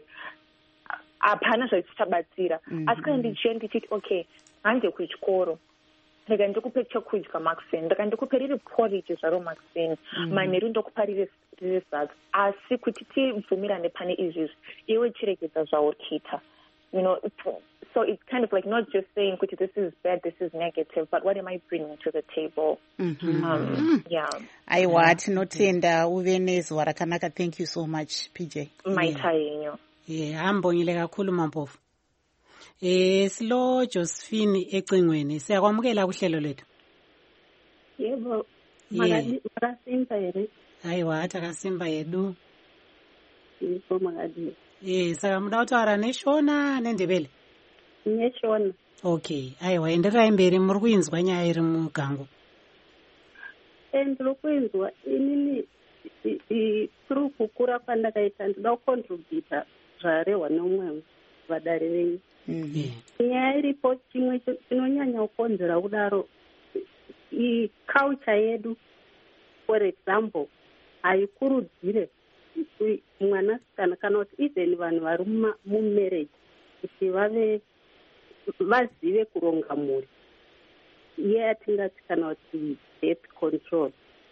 hapana zvatichabatsira. Asi kana ndichiye ndichiti okay hande kuchikoro, rega ndikupe chekudya makuseni, rega ndikupe riri porridge zvaro makuseni, manheru ndokupa riri sadza, asi kuti tibvumirane pane izvizvi iwe chiregedza zvaurikiita, you know, so it's kind of like not just saying, this is bad, this is negative, but what am I bringing to the table? Mm-hmm. Um, yeah. Aiwa, tinotenda uve nezuva rakanaka. Thank you so much, P J. Maita yenyu. Yeah, ambongile kakhulu Mampofu. Eh silo Josephine ecingweni siyakwamukela kuhlelo lethu. Yebo. Makasimba yere. Aiwa, atakasimba yedu. Yebo makadi. Eh saka muda kutaura neshona nendebele. Neshona. Okay, aiwa enderai mberi muri kuinzwa nyaya iri mugango. Ndiri kuinzwa inini tiri kukura pandakaita ndida kucontributa zvarehwa neumwe vadare venyu. Nyaya iripo chimwe chinonyanya kukonzera kudaro culture yedu, for example, haikurudzire mwanasikana kana kuti even vanhu vari mumarriage kuti vave vazive kuronga mhuri. Iye atingati kana kuti birth control.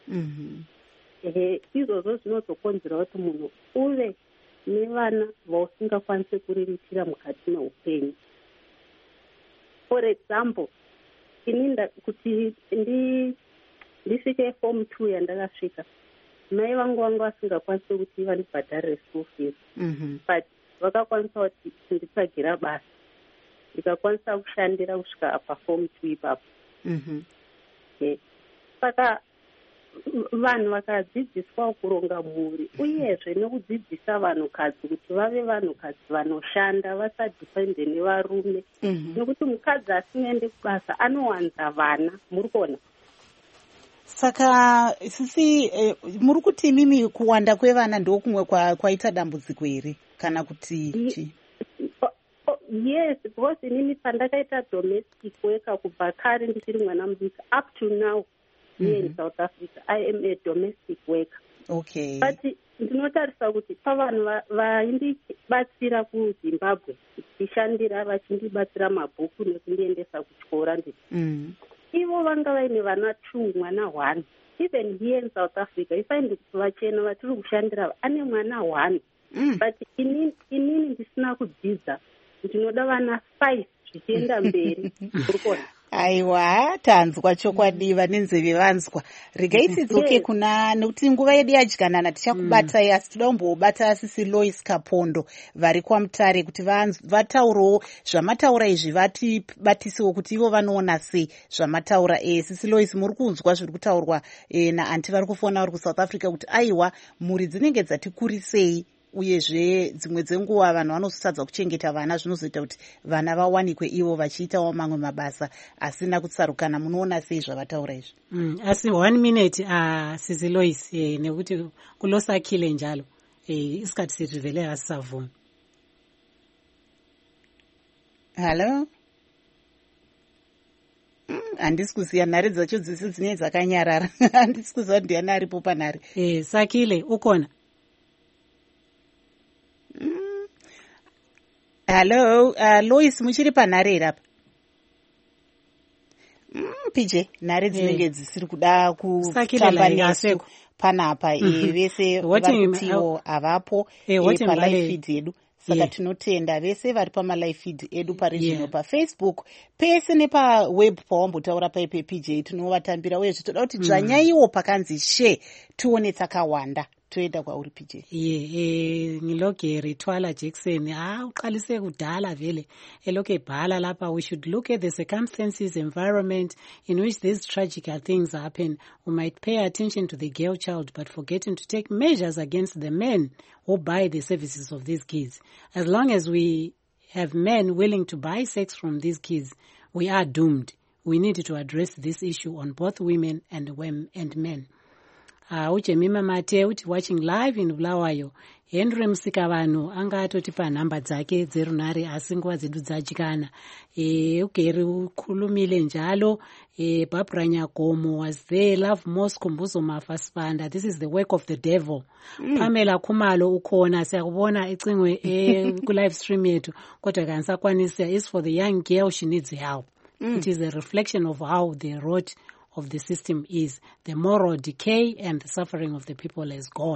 Izvozvo zvinozokonzera kuti munhu uve nevana vausingakwanisi kuriritira mukati meupenyu. For example, ini kuti ndisvike form two yandakasvika, mai vangu vanga vasingakwanisi kuti vandibhadharire school fees, but vakakwanisa kuti nditsvagira basa ndikakwanisa kushandira kusvika paform two ipapo. Saka vanhu vakadzidziswa kuronga mhuri uyezve nekudzidzisa vanhukadzi kuti vave vanhukadzi vanoshanda vasadhipende nevarume, nekuti mukadzi asingaendi kubasa anowanza vana. Muri kuona? Saka sisi eh, muri kuti mimi kuwanda kwevana ndokumwe kwaita dambudziko here kana kuti yes, because inini pandakaita domestic worker kubva kare ndichiri mwana mudiki up to now here in South Africa I am a domestic worker. Okay. But ndinotarisa kuti pavanhu vaindibatsira kuZimbabwe tichishandira vachindibatsira mabhuku nekundiendesa kuchikora nditi ivo vanga vaine vana two mwana one. Even here in South Africa ifaindi kuti vachena vatiri kushandira ane mwana one. But inini ndisina kudzidza ndinoda vana five zvichienda mberi. Urikona? Aiwa, tanzwa chokwadi vanenzeve vanzwa. Regai tidzoke kuna nekuti nguva yedu yadyanana tichakubatai asi toda kumbobata sisi Lois Kapondo vari kwaMutare kuti vataurawo zvamataura izvi vatibatisewo kuti ivo vanoona sei zvamataura. Eh sisi Lois, muri kunzwa zviri kutaurwa naanti vari kufona vari kuSouth Africa kuti aiwa mhuri dzinenge dzatikurisei uyezve dzimwe dzenguva vanhu vanozotadza kuchengeta vana zvinozoita kuti vana vawanikwe ivo vachiitawo mamwe mabasa asina kutsarukana. Munoona sei zvavataura izvi? Mm, asi one minute uh, sisi Lois eh, nekuti kulosakile njalo eh, isikati sirivele asisavuni. Hello? Handisi kuziva nhare dzacho dzese dzine dzakanyarara. Handisi kuziva kuti ndiani aripo panhare. Eh, Sakile ukona? Mm. Hello, uh, Lois muchiri panhare here apa? Mm, P J, nhare dzinenge dzisiri kuda kutamba nesu panapa. Vese vari kutiwo havapo palive feed yedu. Saka tinotenda vese vari pamalive feed edu parizvino paFacebook pese nepaweb pawambotaura paipe P J tinovatambira uyezve toda kuti dzvanyaiwo pakanzi share tione tsakawanda. Toenda kwauri P J. Ye ngilogeri Twala Jackson ah uqalise kudala vele eloke bhala lapha. We should look at the circumstances, environment in which these tragic things happen. We might pay attention to the girl child but forgetting to take measures against the men who buy the services of these kids. As long as we have men willing to buy sex from these kids, we are doomed. We need to address this issue on both women and women and men. Uh, uchemima mate uti watching live in Bulawayo. Henry Musikavanhu anga atotipa nhamba dzake dzerunhare asi nguva dzedu dzadyana. E, ugeri ukhulumile njalo. E, Barbara Nyagomo was there. Love Moscow Mbuzo Mafasipanda. This is the work of the devil. Mm. Pamela Khumalo ukhona siyakubona icingwe e ku live stream yetu kodwa kanisakwanisa is for the young girl, she needs help. Mm. It is a reflection of how the road of the system is. The moral decay and the suffering of the people is gone.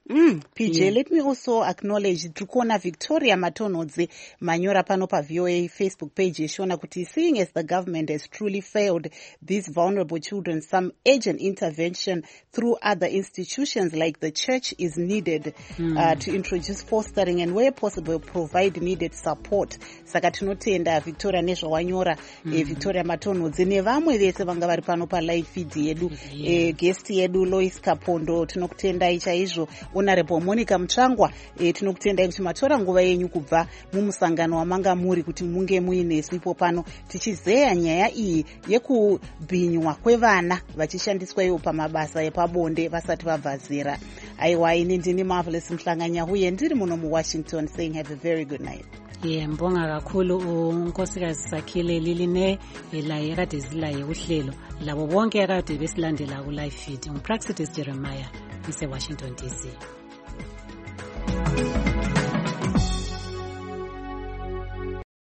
Mm, P J, yeah. Let me also acknowledge Drukona Victoria Matonodze Manyora pano pa V O A Facebook page Shona kuti seeing as the government has truly failed these vulnerable children, some urgent intervention through other institutions like the church is needed mm. uh, to introduce fostering and where possible provide needed support. Saka tinotenda Victoria nezvawanyora mm. eh, Victoria Matonodze nevamwe vese vanga vari pano pa live feed yedu yeah. eh, guest yedu Lois Kapondo tinokutendai chaizvo. Honorable Monica Mutsvangwa e, tinokutendai kuti matora nguva yenyu kubva mumusangano wamanga muri kuti munge muinesu ipo pano tichizeya nyaya iyi yekubhinywa kwevana vachishandiswa iwo pamabasa epabonde vasati vabva zera. Aiwa, ini ndini Marvelous Mhlanganya uye ndiri muno muWashington saying have a very good night. Yeah, mbonga kakhulu unkosikazi Sakhile Liline elaye kade zilaye uhlelo labo bonke akade besilandela ku live feed. Ngipraxitis Jeremiah ngise Washington D C.